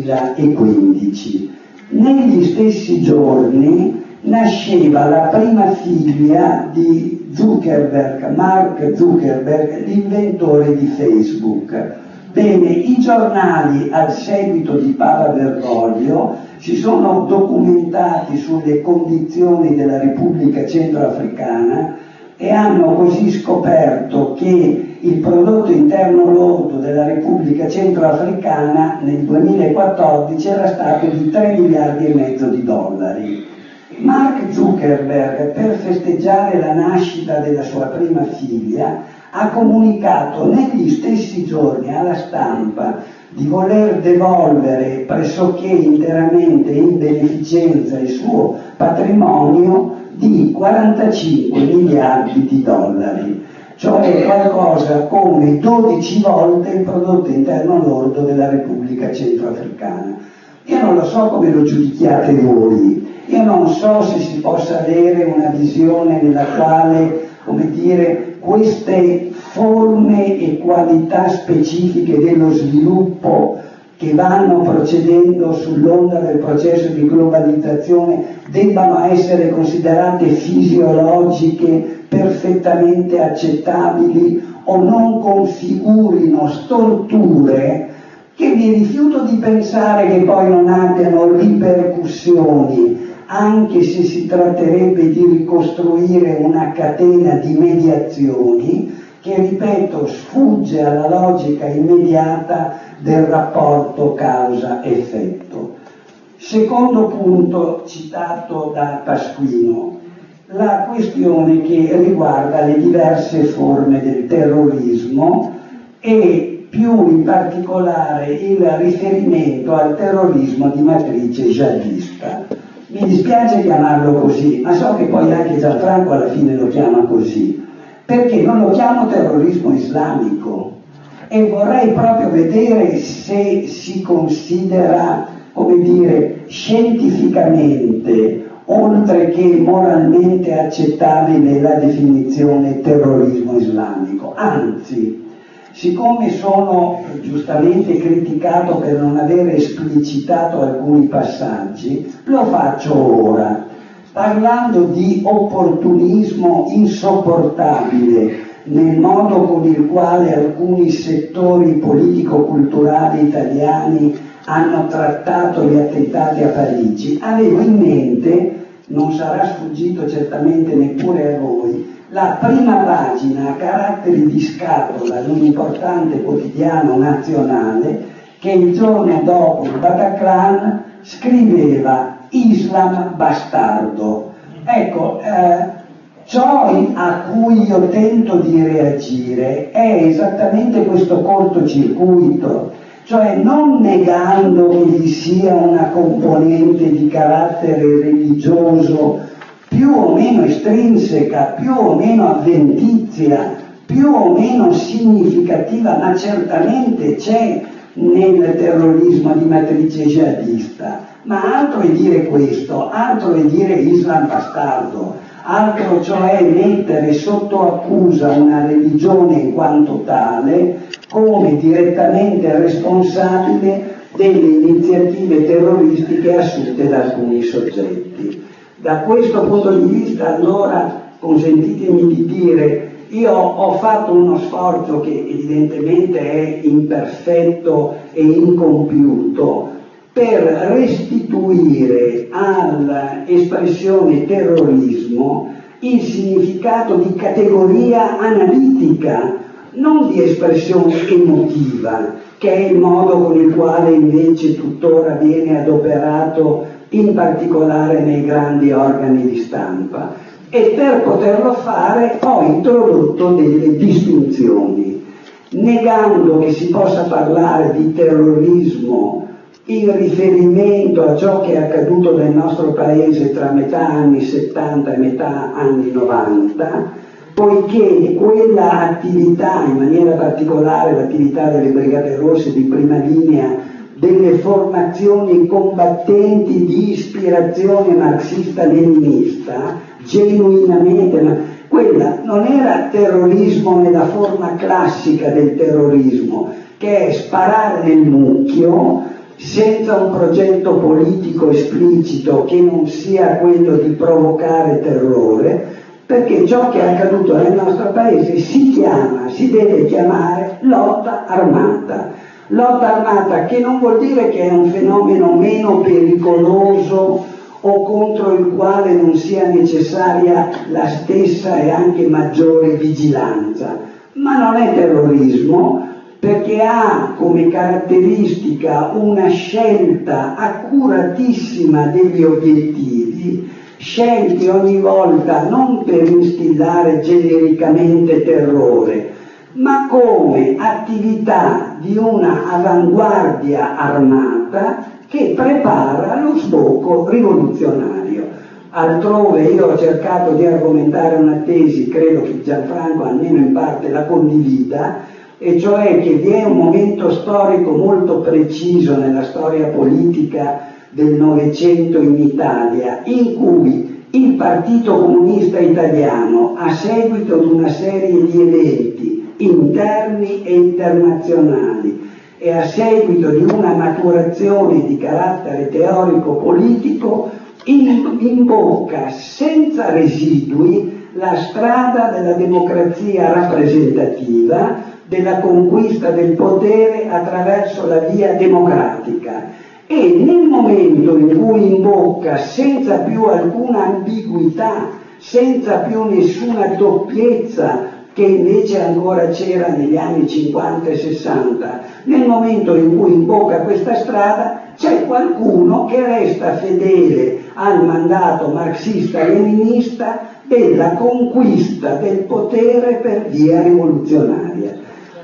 2015. Negli stessi giorni nasceva la prima figlia di Zuckerberg, Mark Zuckerberg, l'inventore di Facebook. Bene, i giornali al seguito di Papa Bergoglio si sono documentati sulle condizioni della Repubblica Centroafricana e hanno così scoperto che il prodotto interno lordo della Repubblica Centroafricana nel 2014 era stato di 3 miliardi e mezzo di dollari. Mark Zuckerberg, per festeggiare la nascita della sua prima figlia, ha comunicato negli stessi giorni alla stampa di voler devolvere pressoché interamente in beneficenza il suo patrimonio di 45 miliardi di dollari, cioè qualcosa come 12 volte il prodotto interno lordo della Repubblica Centroafricana. Io non lo so come lo giudichiate voi, io non so se si possa avere una visione nella quale, come dire, queste forme e qualità specifiche dello sviluppo che vanno procedendo sull'onda del processo di globalizzazione debbano essere considerate fisiologiche, perfettamente accettabili, o non configurino storture che mi rifiuto di pensare che poi non abbiano ripercussioni, anche se si tratterebbe di ricostruire una catena di mediazioni che, ripeto, sfugge alla logica immediata del rapporto causa-effetto. Secondo punto citato da Pasquino, la questione che riguarda le diverse forme del terrorismo e più in particolare il riferimento al terrorismo di matrice jihadista. Mi dispiace chiamarlo così, ma so che poi anche Gianfranco alla fine lo chiama così, perché non lo chiamo terrorismo islamico, e vorrei proprio vedere se si considera, come dire, scientificamente, oltre che moralmente accettabile, la definizione terrorismo islamico. Anzi, siccome sono giustamente criticato per non aver esplicitato alcuni passaggi, lo faccio ora, parlando di opportunismo insopportabile nel modo con il quale alcuni settori politico-culturali italiani hanno trattato gli attentati a Parigi, avevo in mente, non sarà sfuggito certamente neppure a voi, la prima pagina a caratteri di scatola di un importante quotidiano nazionale che il giorno dopo il Bataclan scriveva Islam bastardo. Ecco, ciò a cui io tento di reagire è esattamente questo cortocircuito, cioè non negando che vi sia una componente di carattere religioso più o meno estrinseca, più o meno avventizia, più o meno significativa, ma certamente c'è nel terrorismo di matrice jihadista. Ma altro è dire questo, altro è dire Islam bastardo, altro cioè mettere sotto accusa una religione in quanto tale come direttamente responsabile delle iniziative terroristiche assunte da alcuni soggetti. Da questo punto di vista, allora, consentitemi di dire, io ho fatto uno sforzo che evidentemente è imperfetto e incompiuto per restituire all'espressione terrorismo il significato di categoria analitica, non di espressione emotiva, che è il modo con il quale invece tuttora viene adoperato in particolare nei grandi organi di stampa. E per poterlo fare ho introdotto delle distinzioni, negando che si possa parlare di terrorismo in riferimento a ciò che è accaduto nel nostro paese tra metà anni 70 e metà anni 90, poiché quella attività, in maniera particolare l'attività delle Brigate Rosse di prima linea, delle formazioni combattenti di ispirazione marxista-leninista, genuinamente, ma quella non era terrorismo nella forma classica del terrorismo, che è sparare nel mucchio senza un progetto politico esplicito che non sia quello di provocare terrore, perché ciò che è accaduto nel nostro paese si deve chiamare lotta armata. Lotta armata, che non vuol dire che è un fenomeno meno pericoloso o contro il quale non sia necessaria la stessa e anche maggiore vigilanza, ma non è terrorismo, perché ha come caratteristica una scelta accuratissima degli obiettivi, scelti ogni volta non per instillare genericamente terrore, ma come attività di una avanguardia armata che prepara lo sbocco rivoluzionario. Altrove io ho cercato di argomentare una tesi, credo che Gianfranco almeno in parte la condivida, e cioè che vi è un momento storico molto preciso nella storia politica del Novecento in Italia, in cui il Partito Comunista Italiano, a seguito di una serie di eventi interni e internazionali e a seguito di una maturazione di carattere teorico-politico, imbocca senza residui la strada della democrazia rappresentativa, della conquista del potere attraverso la via democratica, e nel momento in cui imbocca senza più alcuna ambiguità, senza più nessuna doppiezza che invece ancora c'era negli anni 50 e 60, nel momento in cui imbocca questa strada c'è qualcuno che resta fedele al mandato marxista-leninista della conquista del potere per via rivoluzionaria.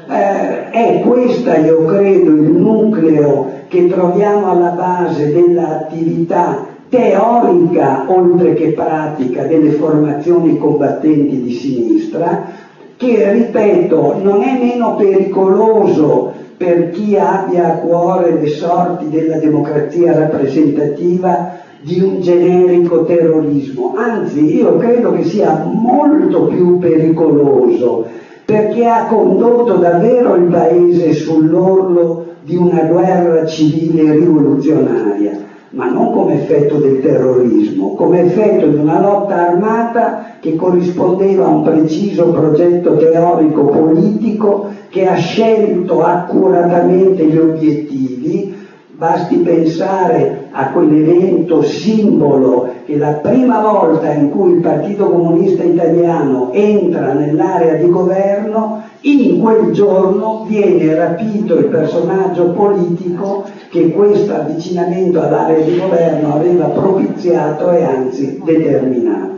È questa, io credo, il nucleo che troviamo alla base dell'attività teorica oltre che pratica delle formazioni combattenti di sinistra, che, ripeto, non è meno pericoloso per chi abbia a cuore le sorti della democrazia rappresentativa di un generico terrorismo, anzi io credo che sia molto più pericoloso, perché ha condotto davvero il paese sull'orlo di una guerra civile rivoluzionaria. ma non come effetto del terrorismo, come effetto di una lotta armata che corrispondeva a un preciso progetto teorico politico che ha scelto accuratamente gli obiettivi. Basti pensare a quell'evento simbolo che la prima volta in cui il Partito Comunista Italiano entra nell'area di governo, in quel giorno viene rapito il personaggio politico che questo avvicinamento all'area di governo aveva propiziato e anzi determinato.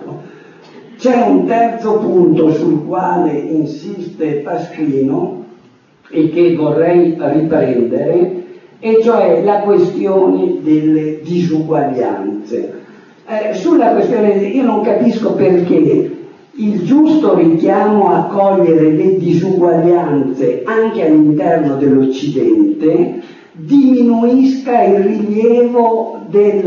C'è un terzo punto sul quale insiste Pasquino e che vorrei riprendere, e cioè la questione delle disuguaglianze. Sulla questione, io non capisco perché il giusto richiamo a cogliere le disuguaglianze anche all'interno dell'Occidente diminuisca il rilievo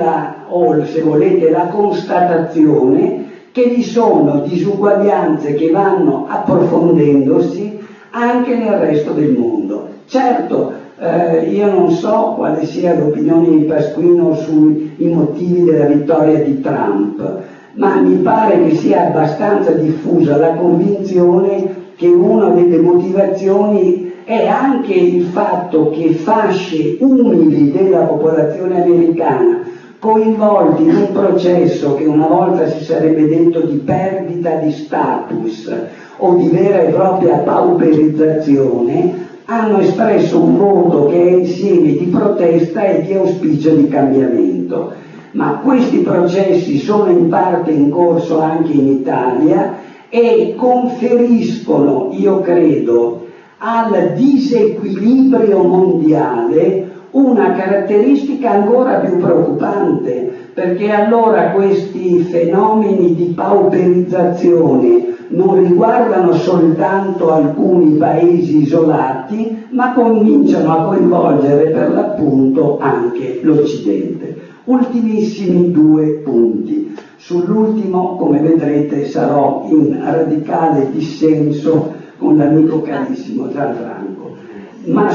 o se volete la constatazione che vi sono disuguaglianze che vanno approfondendosi anche nel resto del mondo. Certo, io non so quale sia l'opinione di Pasquino sui motivi della vittoria di Trump, ma mi pare che sia abbastanza diffusa la convinzione che una delle motivazioni è anche il fatto che fasce umili della popolazione americana, coinvolti in un processo che una volta si sarebbe detto di perdita di status o di vera e propria pauperizzazione, hanno espresso un voto che è insieme di protesta e di auspicio di cambiamento. Ma questi processi sono in parte in corso anche in Italia e conferiscono, io credo, al disequilibrio mondiale una caratteristica ancora più preoccupante, perché allora questi fenomeni di pauperizzazione non riguardano soltanto alcuni paesi isolati, ma cominciano a coinvolgere per l'appunto anche l'Occidente. Ultimissimi due punti. Sull'ultimo, come vedrete, sarò in radicale dissenso con l'amico carissimo Gianfranco, ma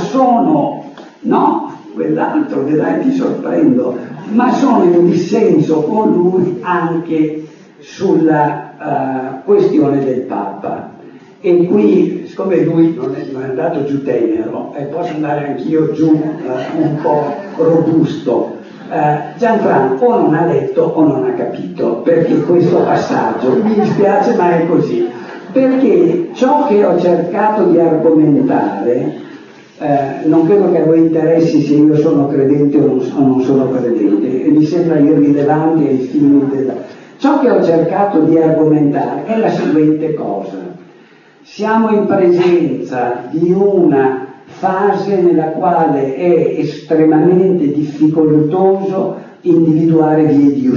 quell'altro, vedrai, ti sorprendo, ma sono in dissenso con lui anche sulla questione del Papa. E qui, siccome lui non è andato giù tenero, posso andare anch'io giù un po' robusto. Gianfranco o non ha letto o non ha capito, perché questo passaggio, mi dispiace ma è così, perché ciò che ho cercato di argomentare, non credo che a voi interessi se io sono credente o non sono credente, e mi sembra irrilevante ai fini della... Ciò che ho cercato di argomentare è la seguente cosa: siamo in presenza di una fase nella quale è estremamente difficoltoso individuare vie di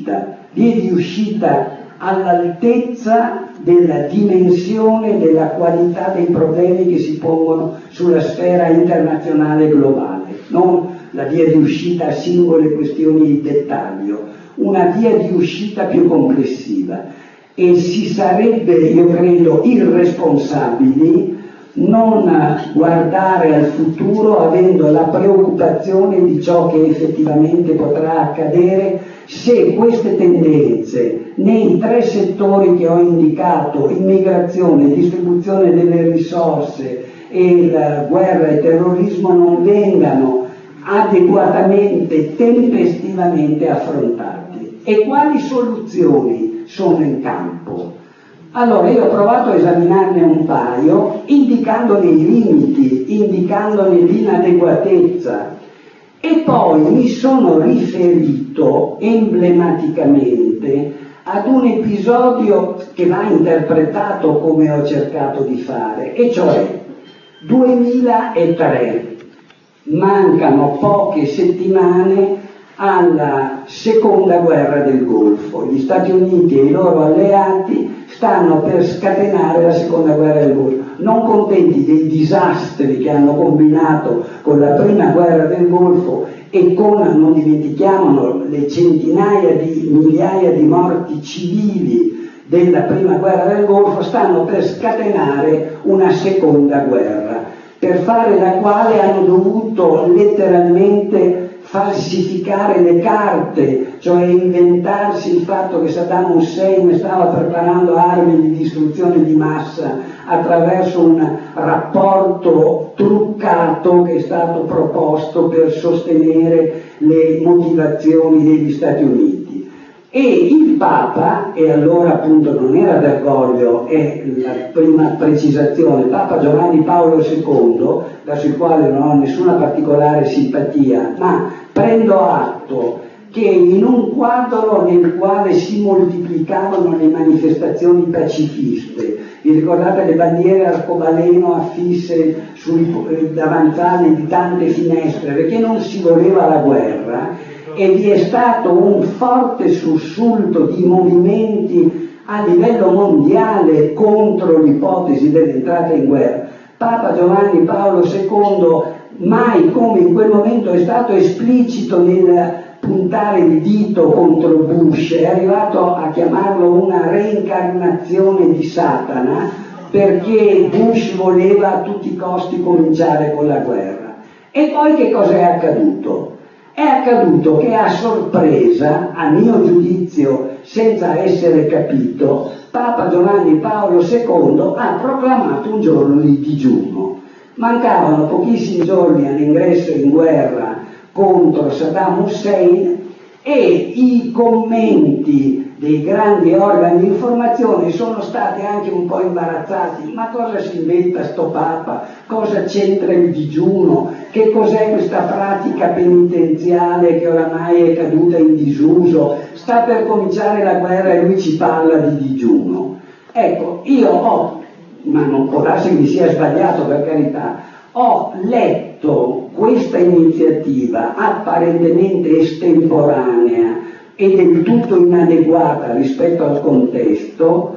uscita all'altezza della dimensione e della qualità dei problemi che si pongono sulla sfera internazionale e globale, non la via di uscita a singole questioni di dettaglio, una via di uscita più complessiva. E si sarebbe, io credo, irresponsabili non guardare al futuro avendo la preoccupazione di ciò che effettivamente potrà accadere se queste tendenze nei tre settori che ho indicato, immigrazione, distribuzione delle risorse e la guerra e terrorismo, non vengano adeguatamente, tempestivamente affrontati. E quali soluzioni sono in campo? Allora, io ho provato a esaminarne un paio, indicandone i limiti, indicandone l'inadeguatezza, e poi mi sono riferito emblematicamente ad un episodio che va interpretato come ho cercato di fare, e cioè 2003. Mancano poche settimane alla seconda guerra del Golfo. Gli Stati Uniti e i loro alleati stanno per scatenare la seconda guerra del Golfo. Non contenti dei disastri che hanno combinato con la prima guerra del Golfo e con, non dimentichiamolo, le centinaia di migliaia di morti civili della prima guerra del Golfo, stanno per scatenare una seconda guerra, per fare la quale hanno dovuto letteralmente falsificare le carte, cioè inventarsi il fatto che Saddam Hussein stava preparando armi di distruzione di massa attraverso un rapporto truccato che è stato proposto per sostenere le motivazioni degli Stati Uniti. E il Papa, e allora appunto non era Bergoglio, è la prima precisazione, Papa Giovanni Paolo II, verso il quale non ho nessuna particolare simpatia, ma prendo atto che in un quadro nel quale si moltiplicavano le manifestazioni pacifiste, vi ricordate le bandiere arcobaleno affisse sui davanzali di tante finestre, perché non si voleva la guerra, e vi è stato un forte sussulto di movimenti a livello mondiale contro l'ipotesi dell'entrata in guerra. Papa Giovanni Paolo II mai come in quel momento è stato esplicito nel puntare il dito contro Bush, è arrivato a chiamarlo una reincarnazione di Satana, perché Bush voleva a tutti i costi cominciare con la guerra. E poi che cosa è accaduto? È accaduto che a sorpresa, a mio giudizio senza essere capito, Papa Giovanni Paolo II ha proclamato un giorno di digiuno. Mancavano pochissimi giorni all'ingresso in guerra contro Saddam Hussein e i commenti dei grandi organi di informazione sono stati anche un po' imbarazzati. Ma cosa si inventa sto Papa? Cosa c'entra il digiuno? Che cos'è questa pratica penitenziale che oramai è caduta in disuso? Sta per cominciare la guerra e lui ci parla di digiuno. Ecco, io ho, ma non può darsi che mi sia sbagliato per carità, ho letto questa iniziativa apparentemente estemporanea e del tutto inadeguata rispetto al contesto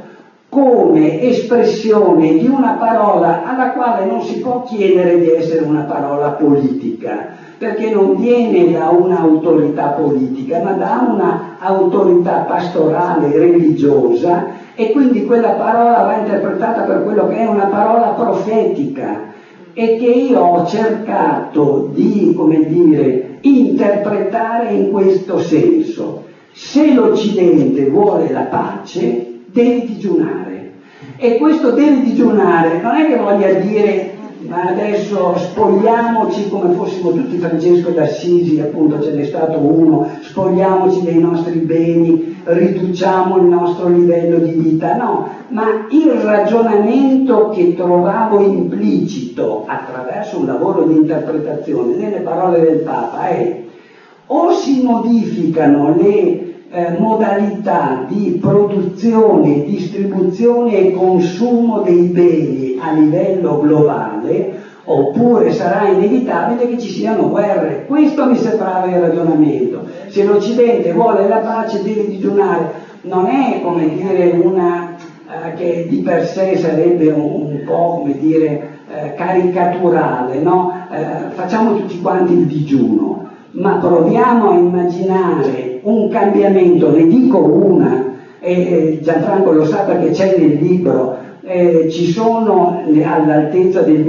come espressione di una parola alla quale non si può chiedere di essere una parola politica, perché non viene da un'autorità politica, ma da un'autorità pastorale, religiosa, e quindi quella parola va interpretata per quello che è una parola profetica e che io ho cercato di, come dire, interpretare in questo senso. Se l'Occidente vuole la pace, deve digiunare, e questo deve digiunare non è che voglia dire ma adesso spogliamoci come fossimo tutti Francesco d'Assisi, appunto ce n'è stato uno, spogliamoci dei nostri beni, riduciamo il nostro livello di vita, no, ma il ragionamento che trovavo implicito attraverso un lavoro di interpretazione nelle parole del Papa è: o si modificano le modalità di produzione, distribuzione e consumo dei beni a livello globale, oppure sarà inevitabile che ci siano guerre. Questo mi sembrava il ragionamento. Se l'Occidente vuole la pace deve digiunare. Non è, come dire, una che di per sé sarebbe un po', come dire, caricaturale, no? Facciamo tutti quanti il digiuno, ma proviamo a immaginare un cambiamento. Ne dico una, Gianfranco lo sa perché c'è nel libro, ci sono all'altezza del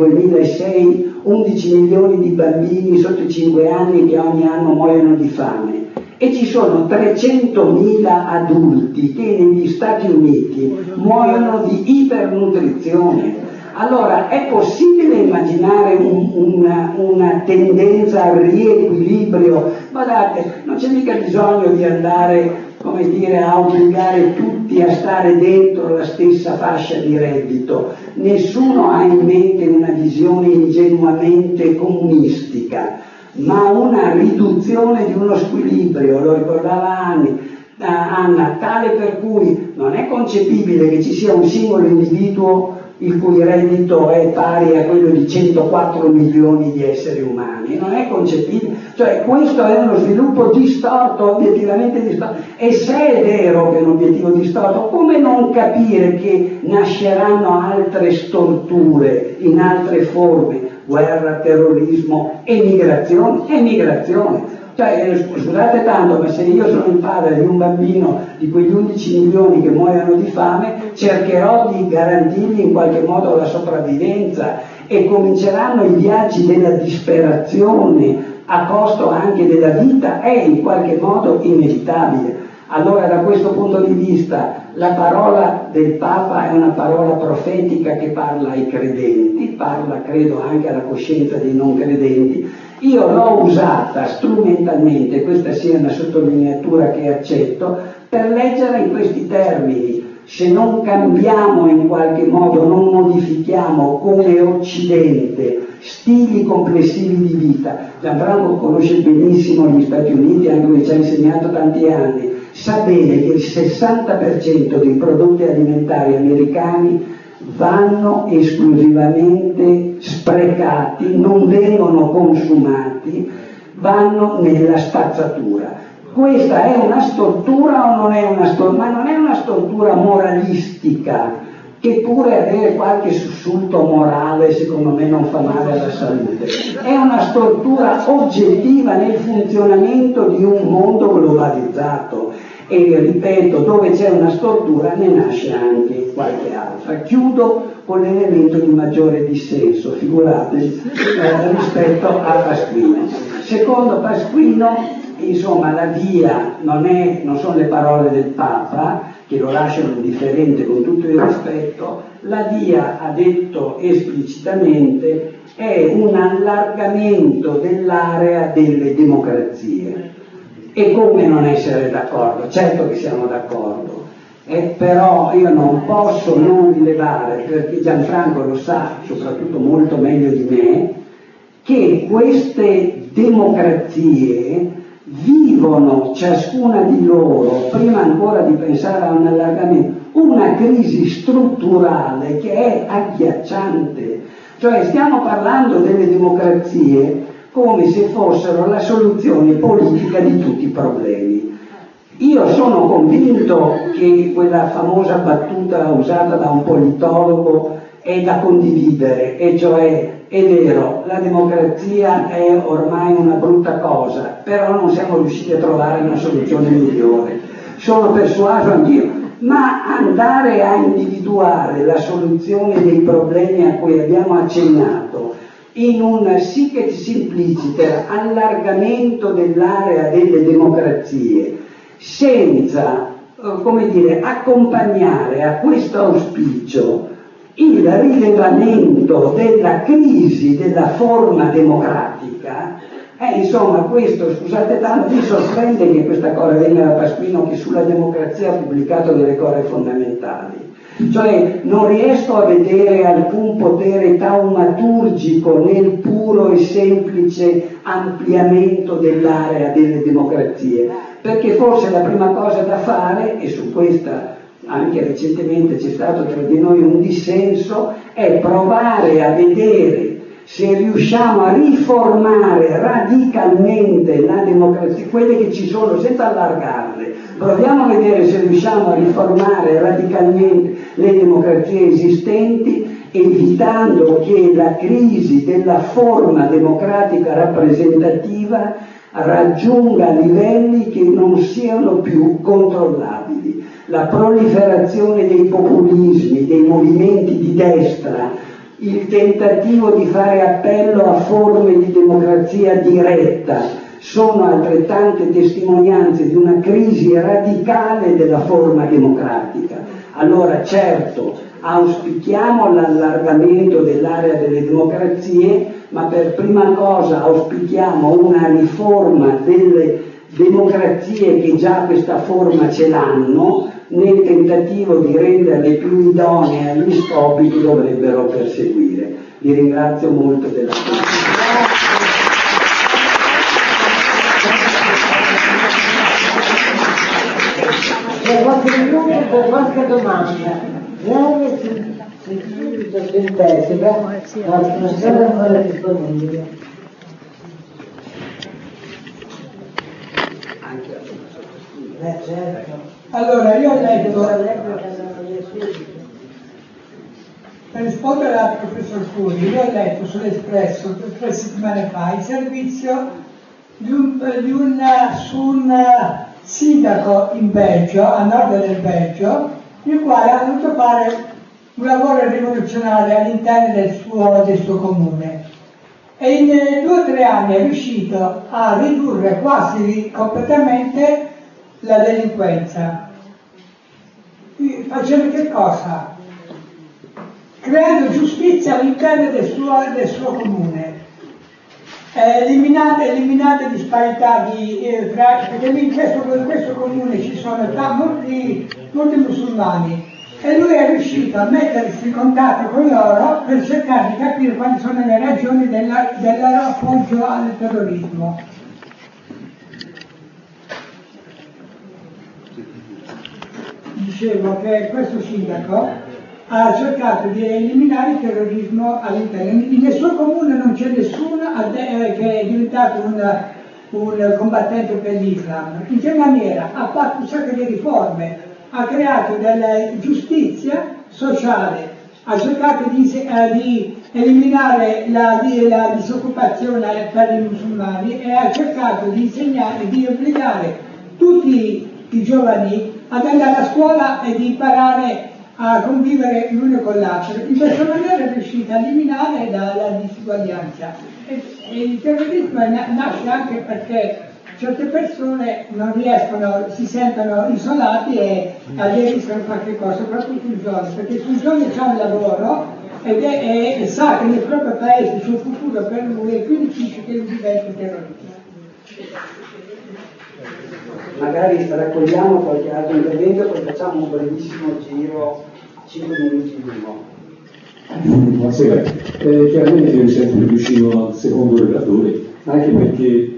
2006 11 milioni di bambini sotto i 5 anni che ogni anno muoiono di fame, e ci sono 300.000 adulti che negli Stati Uniti muoiono di ipernutrizione. Allora è possibile immaginare una tendenza al riequilibrio? Guardate, non c'è mica bisogno di andare, come dire, a obbligare tutti a stare dentro la stessa fascia di reddito. Nessuno ha in mente una visione ingenuamente comunistica, ma una riduzione di uno squilibrio, lo ricordava Anna, tale per cui non è concepibile che ci sia un singolo individuo il cui reddito è pari a quello di 104 milioni di esseri umani. Non è concepibile, cioè questo è uno sviluppo distorto, obiettivamente distorto, e se è vero che è un obiettivo distorto, come non capire che nasceranno altre storture in altre forme, guerra, terrorismo, emigrazione. Cioè, scusate tanto, ma se io sono il padre di un bambino di quegli 11 milioni che muoiono di fame, cercherò di garantirgli in qualche modo la sopravvivenza, e cominceranno i viaggi della disperazione a costo anche della vita, è in qualche modo inevitabile. Allora da questo punto di vista la parola del Papa è una parola profetica che parla ai credenti, parla credo anche alla coscienza dei non credenti. Io l'ho usata strumentalmente, questa sia una sottolineatura che accetto, per leggere in questi termini. Se non cambiamo in qualche modo, non modifichiamo come Occidente stili complessivi di vita. Gianfranco conosce benissimo gli Stati Uniti, anche lui ci ha insegnato tanti anni, sa bene che il 60% dei prodotti alimentari americani vanno esclusivamente sprecati, non vengono consumati, vanno nella spazzatura. Questa è una stortura o non è una stortura? Ma non è una stortura moralistica, che pure avere qualche sussulto morale secondo me non fa male alla salute. È una stortura oggettiva nel funzionamento di un mondo globalizzato. E ripeto, dove c'è una stortura ne nasce anche qualche altra. Chiudo con l'elemento di maggiore dissenso, figuratevi, rispetto a Pasquino. Secondo Pasquino, insomma, la via non sono le parole del Papa, che lo lasciano indifferente con tutto il rispetto, la via, ha detto esplicitamente, è un allargamento dell'area delle democrazie. E come non essere d'accordo? Certo che siamo d'accordo, però io non posso non rilevare, perché Gianfranco lo sa soprattutto molto meglio di me, che queste democrazie vivono ciascuna di loro, prima ancora di pensare a un allargamento, una crisi strutturale che è agghiacciante. Cioè stiamo parlando delle democrazie come se fossero la soluzione politica di tutti i problemi. Io sono convinto che quella famosa battuta usata da un politologo è da condividere, e cioè è vero, la democrazia è ormai una brutta cosa, però non siamo riusciti a trovare una soluzione migliore. Sono persuaso anch'io, ma andare a individuare la soluzione dei problemi a cui abbiamo accennato in un sic et simpliciter allargamento dell'area delle democrazie, senza, accompagnare a questo auspicio il rilevamento della crisi della forma democratica, insomma questo, scusate tanto, mi sorprende che questa cosa venga da Pasquino, che sulla democrazia ha pubblicato delle cose fondamentali. Cioè non riesco a vedere alcun potere taumaturgico nel puro e semplice ampliamento dell'area delle democrazie, perché forse la prima cosa da fare, e su questa anche recentemente c'è stato tra di noi un dissenso, è provare a vedere se riusciamo a riformare radicalmente la democrazia, quelle che ci sono, senza allargarle. Proviamo a vedere se riusciamo a riformare radicalmente le democrazie esistenti, evitando che la crisi della forma democratica rappresentativa raggiunga livelli che non siano più controllabili. La proliferazione dei populismi, dei movimenti di destra, il tentativo di fare appello a forme di democrazia diretta sono altrettante testimonianze di una crisi radicale della forma democratica. Allora certo, auspichiamo l'allargamento dell'area delle democrazie, ma per prima cosa auspichiamo una riforma delle democrazie che già questa forma ce l'hanno, nel tentativo di renderle più idonee agli scopi che dovrebbero perseguire. Vi ringrazio molto della per qualche domanda. Lei sintetica, ma non sarà ancora disponibile. Certo. Allora, io ho letto, per rispondere al professor Furi, io ho letto sull'Espresso 3 settimane fa il servizio su un sindaco in Belgio, a nord del Belgio, il quale ha dovuto fare un lavoro rivoluzionario all'interno del suo comune. e in 2 o 3 anni è riuscito a ridurre quasi completamente la delinquenza. Facendo che cosa? Creando giustizia all'interno del suo comune, eliminate disparità perché lì in questo comune ci sono molti musulmani e lui è riuscito a mettersi in contatto con loro per cercare di capire quali sono le ragioni del loro appoggio al terrorismo. Dicevo che questo sindaco ha cercato di eliminare il terrorismo all'interno. Nel suo comune non c'è nessuno che è diventato un combattente per l'Islam. In che maniera? Ha fatto un sacco di riforme, ha creato della giustizia sociale, ha cercato di eliminare la disoccupazione per i musulmani e ha cercato di insegnare, di obbligare tutti i giovani ad andare a scuola e di imparare a convivere l'uno con l'altro. In questa maniera è riuscita a eliminare la disuguaglianza. E il terrorismo nasce anche perché certe persone non riescono, si sentono isolati e aderiscono a qualche cosa, soprattutto i giovani, perché se un giovane ha un lavoro e sa che nel proprio paese c'è un futuro per lui e quindi dice che lui diventa terrorista. Magari raccogliamo qualche altro intervento, poi facciamo un brevissimo giro, 5 minuti di nuovo. Buonasera, chiaramente io mi sento più vicino al secondo relatore, anche perché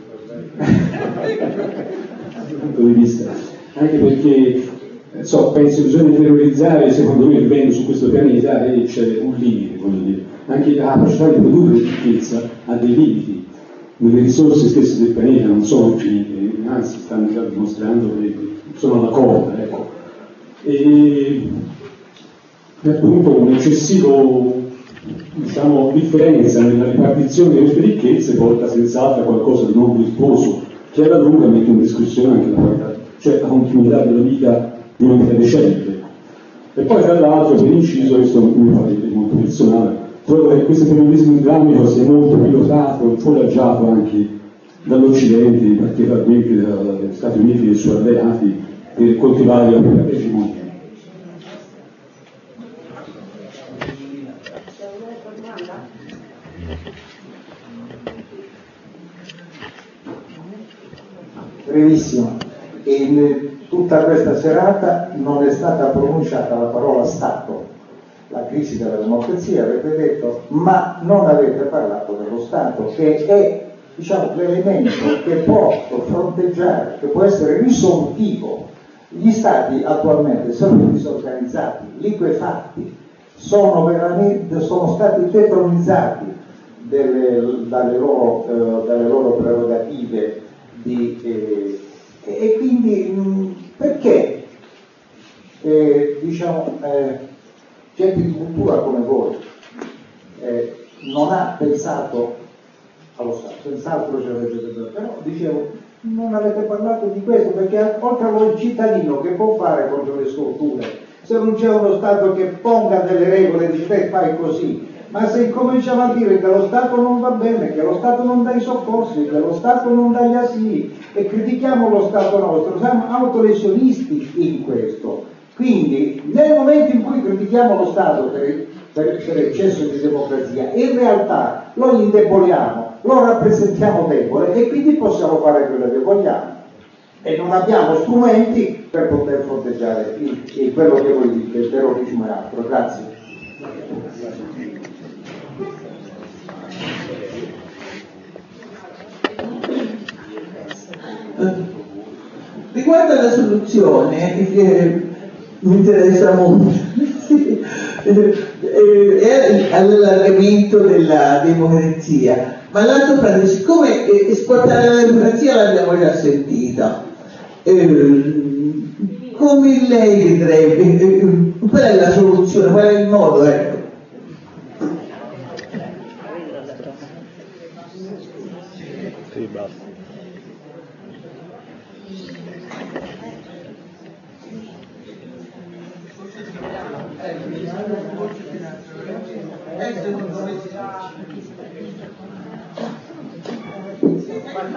dal punto di vista, anche perché penso che bisogna terrorizzare, secondo me, vivendo su questo pianeta e c'è un limite, voglio dire. Anche la capacità di produrre ricchezza ha dei limiti. Le risorse stesse del pianeta non sono finite, anzi stanno già dimostrando che sono alla corda, ecco. E appunto un eccessivo, differenza nella ripartizione di queste ricchezze porta senz'altro a qualcosa di non virtuoso, che alla lunga mette in discussione anche la qualità, cioè la continuità della vita di una vita decente. E poi tra l'altro, per inciso, questo mi fa molto personale, trovo che questo terrorismo islamico sia molto pilotato, incoraggiato anche dall'Occidente, particolarmente dagli Stati Uniti e dai suoi alleati, per coltivare la propria egemonia. Brevissimo. In tutta questa serata non è stata pronunciata la parola Stato. La crisi della democrazia, avete detto, ma non avete parlato dello Stato, che è l'elemento che può fronteggiare, che può essere risolutivo. Gli Stati attualmente sono disorganizzati, liquefatti, sono stati detronizzati dalle loro prerogative e quindi perché gente di cultura come voi non ha pensato allo Stato, senz'altro ci avete pensato, però dicevo non avete parlato di questo, perché oltre al cittadino che può fare contro le storture, se non c'è uno Stato che ponga delle regole e dice fai così, ma se incominciamo a dire che lo Stato non va bene, che lo Stato non dà i soccorsi, che lo Stato non dà gli asili e critichiamo lo Stato nostro, siamo autolesionisti in questo. Quindi nel momento in cui critichiamo lo Stato per eccesso di democrazia, in realtà lo indeboliamo, lo rappresentiamo debole e quindi possiamo fare quello che vogliamo e non abbiamo strumenti per poter fronteggiare quello che voi dite, il terrorismo e altro. Grazie. Riguardo alla soluzione, che mi interessa molto, è all'allargamento della democrazia, ma l'altro parte, siccome esportare la democrazia l'abbiamo già sentita, come lei vedrebbe, qual è la soluzione, qual è il modo? Ecco. Sì, basta.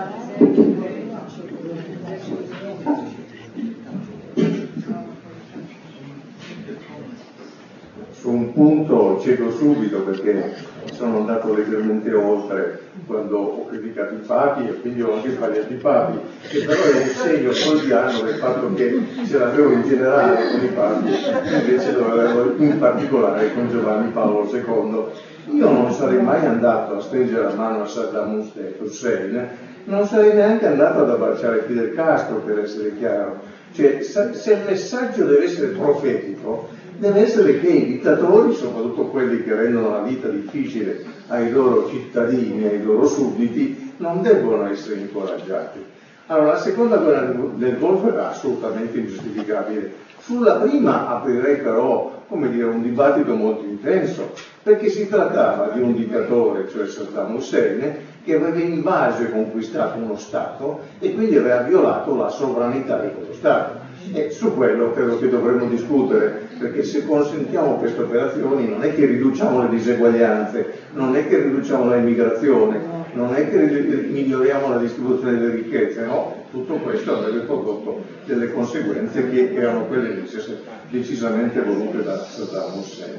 Su un punto cedo subito perché sono andato leggermente oltre quando ho criticato i papi e quindi ho anche sbagliato i papi, che però è un segno freudiano del fatto che ce l'avevo in generale con i papi, invece lo avevo in particolare con Giovanni Paolo II. Io non sarei mai andato a stringere la mano a Saddam Hussein, non sarei neanche andato ad abbracciare Fidel Castro, per essere chiaro. Cioè, se il messaggio deve essere profetico, deve essere che i dittatori, soprattutto quelli che rendono la vita difficile ai loro cittadini, ai loro sudditi, non debbono essere incoraggiati. Allora, la seconda guerra del Golfo era assolutamente ingiustificabile. Sulla prima aprirei però, come dire, un dibattito molto intenso, perché si trattava di un dittatore, cioè Saddam Hussein, che aveva invaso e conquistato uno Stato e quindi aveva violato la sovranità di quello Stato. E su quello credo che dovremmo discutere, perché se consentiamo queste operazioni non è che riduciamo le diseguaglianze, non è che riduciamo l'immigrazione, non è che miglioriamo la distribuzione delle ricchezze, no, tutto questo avrebbe prodotto delle conseguenze che erano quelle decisamente volute da Saddam Hussein.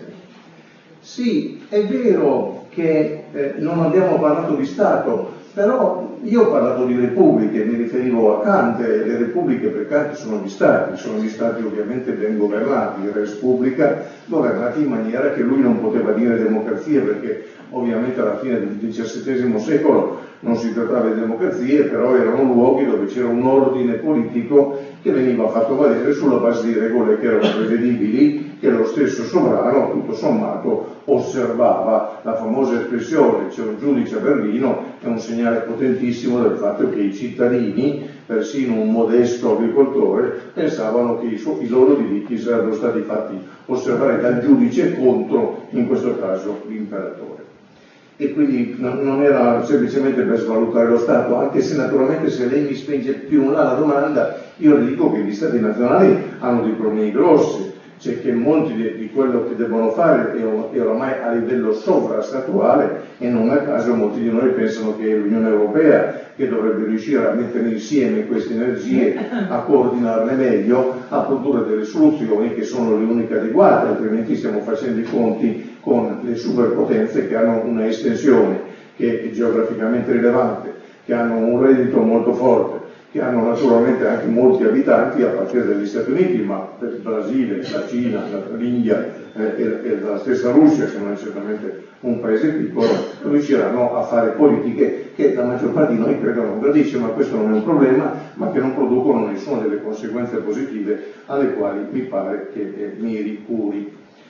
Sì, è vero che non abbiamo parlato di Stato, però io ho parlato di repubbliche, mi riferivo a Kant, le repubbliche per Kant sono gli stati ovviamente ben governati, res publica, governati in maniera che lui non poteva dire democrazia, perché ovviamente alla fine del XVII secolo non si trattava di democrazie, però erano luoghi dove c'era un ordine politico che veniva fatto valere sulla base di regole che erano prevedibili, che lo stesso sovrano, tutto sommato, osservava. La famosa espressione "c'è un giudice a Berlino" è un segnale potentissimo del fatto che i cittadini, persino un modesto agricoltore, pensavano che i loro diritti sarebbero stati fatti osservare dal giudice contro, in questo caso, l'imperatore. E quindi non era semplicemente per svalutare lo Stato, anche se naturalmente se lei mi spinge più in là la domanda, io le dico che gli Stati nazionali hanno dei problemi grossi, cioè che molti di quello che devono fare è oramai a livello sovrastatuale, e non a caso molti di noi pensano che è l'Unione Europea che dovrebbe riuscire a mettere insieme queste energie, a coordinarle meglio, a produrre delle soluzioni che sono le uniche adeguate, altrimenti stiamo facendo i conti con le superpotenze che hanno una estensione che è geograficamente rilevante, che hanno un reddito molto forte, che hanno naturalmente anche molti abitanti a partire dagli Stati Uniti, ma il Brasile, la Cina, l'India e la stessa Russia, che non è certamente un paese piccolo, riusciranno a fare politiche che la maggior parte di noi credo non gradisce, ma questo non è un problema, ma che non producono nessuna delle conseguenze positive alle quali mi pare che miri Curi.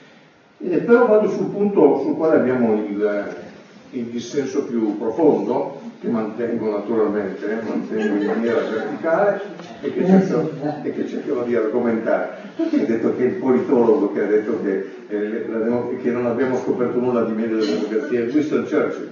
Però vado sul punto sul quale abbiamo il dissenso più profondo, che mantengo naturalmente, mantengo in maniera verticale e che cercherò di argomentare. Perché hai detto che il politologo che ha detto che non abbiamo scoperto nulla di meglio della democrazia è Winston Churchill?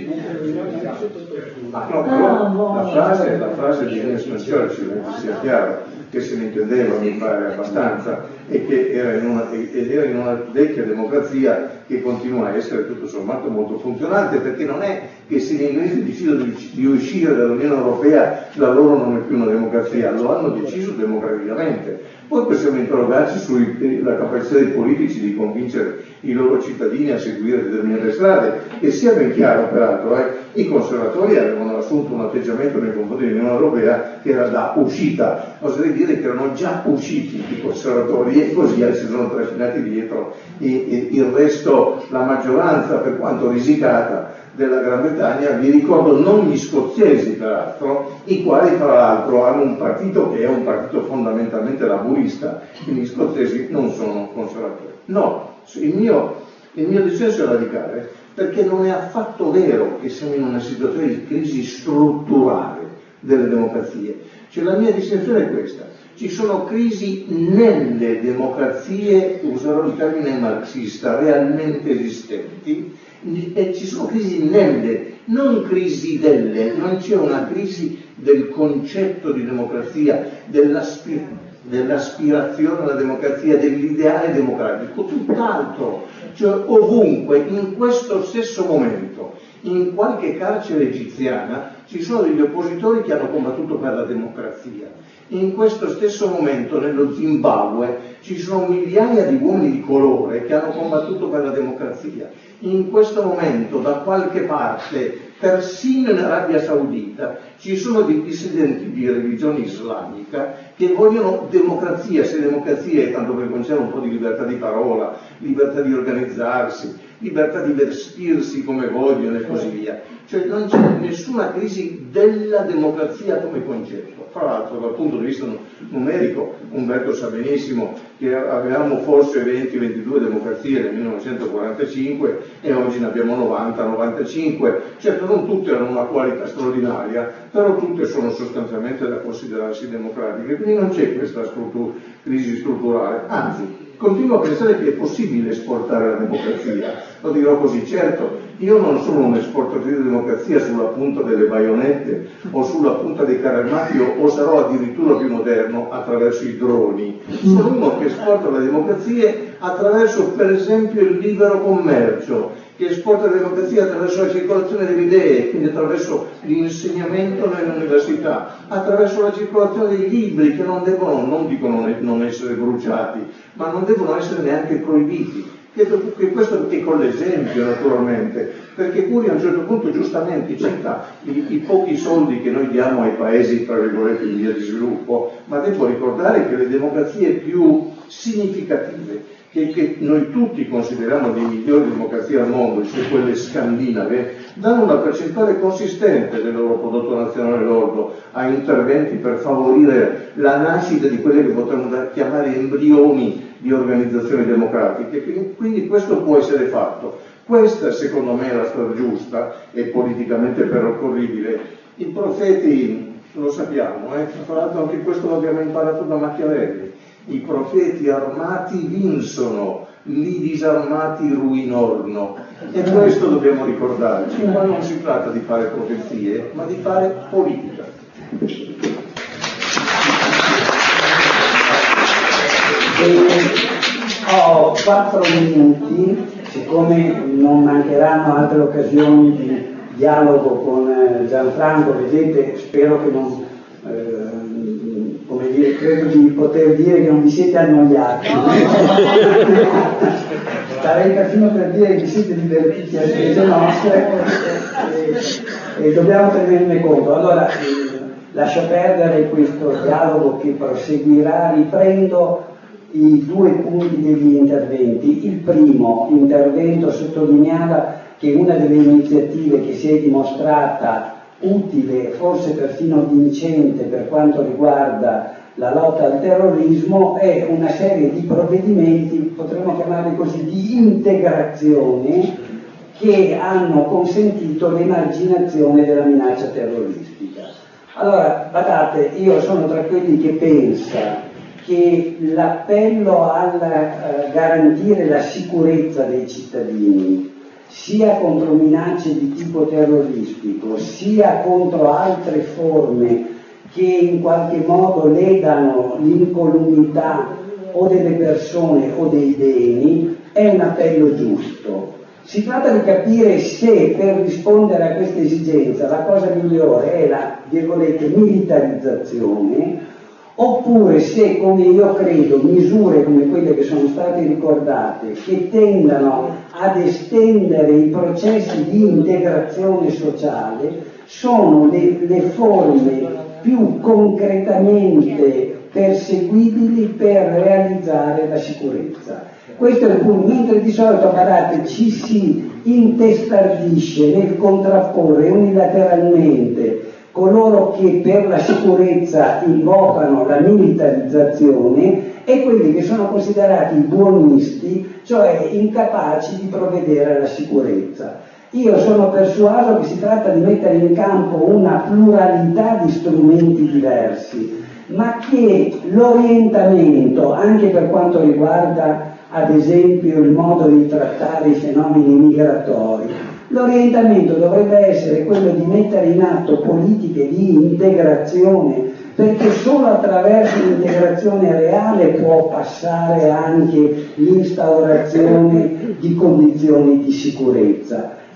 No, però la frase di Winston Churchill, che sia chiaro, che se ne intendeva, mi pare, abbastanza, e che era in una vecchia democrazia che continua a essere tutto sommato molto funzionante, perché non è che se gli inglesi decidono di uscire dall'Unione Europea la loro non è più una democrazia, lo hanno deciso democraticamente. Poi possiamo interrogarci sulla capacità dei politici di convincere i loro cittadini a seguire determinate strade, e sia ben chiaro peraltro, i conservatori avevano assunto un atteggiamento nei confronti dell'Unione Europea che era da uscita, oserei dire che erano già usciti i conservatori e così si sono trascinati dietro il resto, la maggioranza, per quanto risicata, della Gran Bretagna. Vi ricordo non gli scozzesi peraltro, i quali tra l'altro hanno un partito che è un partito fondamentalmente laburista, quindi gli scozzesi non sono conservatori. No, il mio dissenso è radicale, perché non è affatto vero che siamo in una situazione di crisi strutturale delle democrazie. Cioè, la mia dissensione è questa: ci sono crisi nelle democrazie, userò il termine marxista, realmente esistenti, e ci sono crisi nelle, non crisi delle, non c'è una crisi del concetto di democrazia, dell'aspirazione alla democrazia, dell'ideale democratico, tutt'altro. Cioè, ovunque, in questo stesso momento, in qualche carcere egiziana, ci sono degli oppositori che hanno combattuto per la democrazia. In questo stesso momento nello Zimbabwe ci sono migliaia di uomini di colore che hanno combattuto per la democrazia. In questo momento da qualche parte, persino in Arabia Saudita, ci sono dei dissidenti di religione islamica che vogliono democrazia, se democrazia è tanto per concedere un po' di libertà di parola, libertà di organizzarsi, libertà di vestirsi come vogliono e così via. Cioè non c'è nessuna crisi della democrazia come concetto. Fra l'altro dal punto di vista numerico Umberto sa benissimo che avevamo forse 20-22 democrazie nel 1945 e oggi ne abbiamo 90-95. Certo non tutte hanno una qualità straordinaria, però tutte sono sostanzialmente da considerarsi democratiche, quindi non c'è questa crisi strutturale, anzi continuo a pensare che è possibile esportare la democrazia, lo dirò così. Certo, io non sono un esportatore di democrazia sulla punta delle baionette o sulla punta dei carri armati o sarò addirittura più moderno attraverso i droni. Sono uno che esporta le democrazie attraverso per esempio il libero commercio, che esporta la democrazia attraverso la circolazione delle idee, quindi attraverso l'insegnamento nelle università, attraverso la circolazione dei libri che non dicono non essere bruciati, ma non devono essere neanche proibiti. Credo che questo è con l'esempio naturalmente, perché Curi a un certo punto giustamente cita i pochi soldi che noi diamo ai paesi tra virgolette in via di sviluppo, ma devo ricordare che le democrazie più significative che noi tutti consideriamo le migliori democrazie al mondo, cioè quelle scandinave, danno una percentuale consistente del loro prodotto nazionale lordo a interventi per favorire la nascita di quelle che potremmo chiamare embrioni di organizzazioni democratiche. Quindi questo può essere fatto. Questa secondo me è la strada giusta e politicamente percorribile. I profeti, lo sappiamo, tra l'altro anche questo l'abbiamo imparato da Machiavelli. I profeti armati vinsono, li disarmati ruinorno. E questo dobbiamo ricordarci. Qua non si tratta di fare profezie, ma di fare politica. Ho 4 minuti, siccome non mancheranno altre occasioni di dialogo con Gianfranco, vedete, spero che non... come dire, credo di poter dire che non vi siete annoiati. Starei perfino per dire che vi siete divertiti a spese nostre e dobbiamo tenerne conto. Allora, lascio perdere questo dialogo che proseguirà, riprendo i 2 punti degli interventi. Il primo intervento sottolineava che una delle iniziative che si è dimostrata utile, forse perfino vincente per quanto riguarda la lotta al terrorismo, è una serie di provvedimenti, potremmo chiamarli così, di integrazione che hanno consentito l'emarginazione della minaccia terroristica. Allora, badate, io sono tra quelli che pensa che l'appello a garantire la sicurezza dei cittadini, sia contro minacce di tipo terroristico, sia contro altre forme che in qualche modo ledano l'incolumità o delle persone o dei beni, è un appello giusto. Si tratta di capire se per rispondere a questa esigenza la cosa migliore è la, virgolette, militarizzazione, oppure se, come io credo, misure come quelle che sono state ricordate, che tendano ad estendere i processi di integrazione sociale, sono le forme più concretamente perseguibili per realizzare la sicurezza. Questo è il punto, mentre di solito, guardate, ci si intestardisce nel contrapporre unilateralmente coloro che per la sicurezza invocano la militarizzazione e quelli che sono considerati buonisti, cioè incapaci di provvedere alla sicurezza. Io sono persuaso che si tratta di mettere in campo una pluralità di strumenti diversi, ma che l'orientamento, anche per quanto riguarda ad esempio il modo di trattare i fenomeni migratori, l'orientamento dovrebbe essere quello di mettere in atto politiche di integrazione, perché solo attraverso l'integrazione reale può passare anche l'instaurazione di condizioni di sicurezza.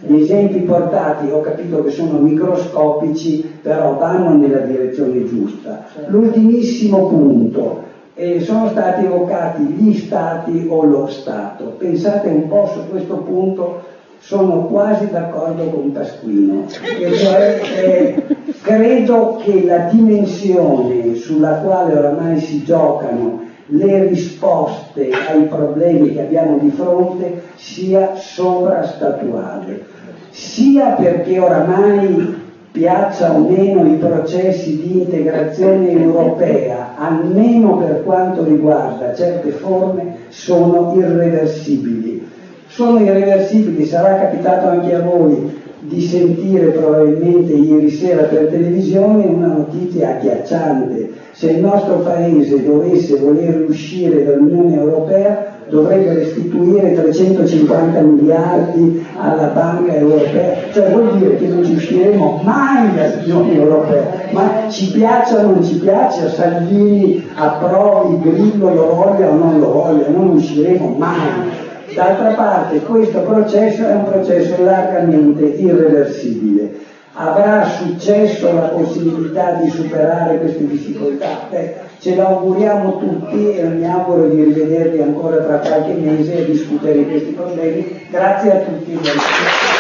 Gli esempi portati ho capito che sono microscopici, però vanno nella direzione giusta. L'ultimissimo punto, sono stati evocati gli stati o lo Stato. Pensate un po' su questo punto, sono quasi d'accordo con Pasquino, e cioè, credo che la dimensione sulla quale oramai si giocano le risposte ai problemi che abbiamo di fronte sia sovrastatuale, sia perché oramai, piaccia o meno, i processi di integrazione europea, almeno per quanto riguarda certe forme, sono irreversibili. Sono irreversibili, sarà capitato anche a voi di sentire probabilmente ieri sera per televisione una notizia agghiacciante. Se il nostro paese dovesse voler uscire dall'Unione Europea dovrebbe restituire 350 miliardi alla Banca Europea, cioè vuol dire che non ci usciremo mai dall'Unione Europea, ma ci piaccia o non ci piaccia, Salvini approvi, Grillo lo voglia o non lo voglia, non usciremo mai. D'altra parte questo processo è un processo largamente irreversibile. Avrà successo la possibilità di superare queste difficoltà? Ce l'auguriamo tutti e mi auguro di rivedervi ancora tra qualche mese a discutere di questi problemi. Grazie a tutti.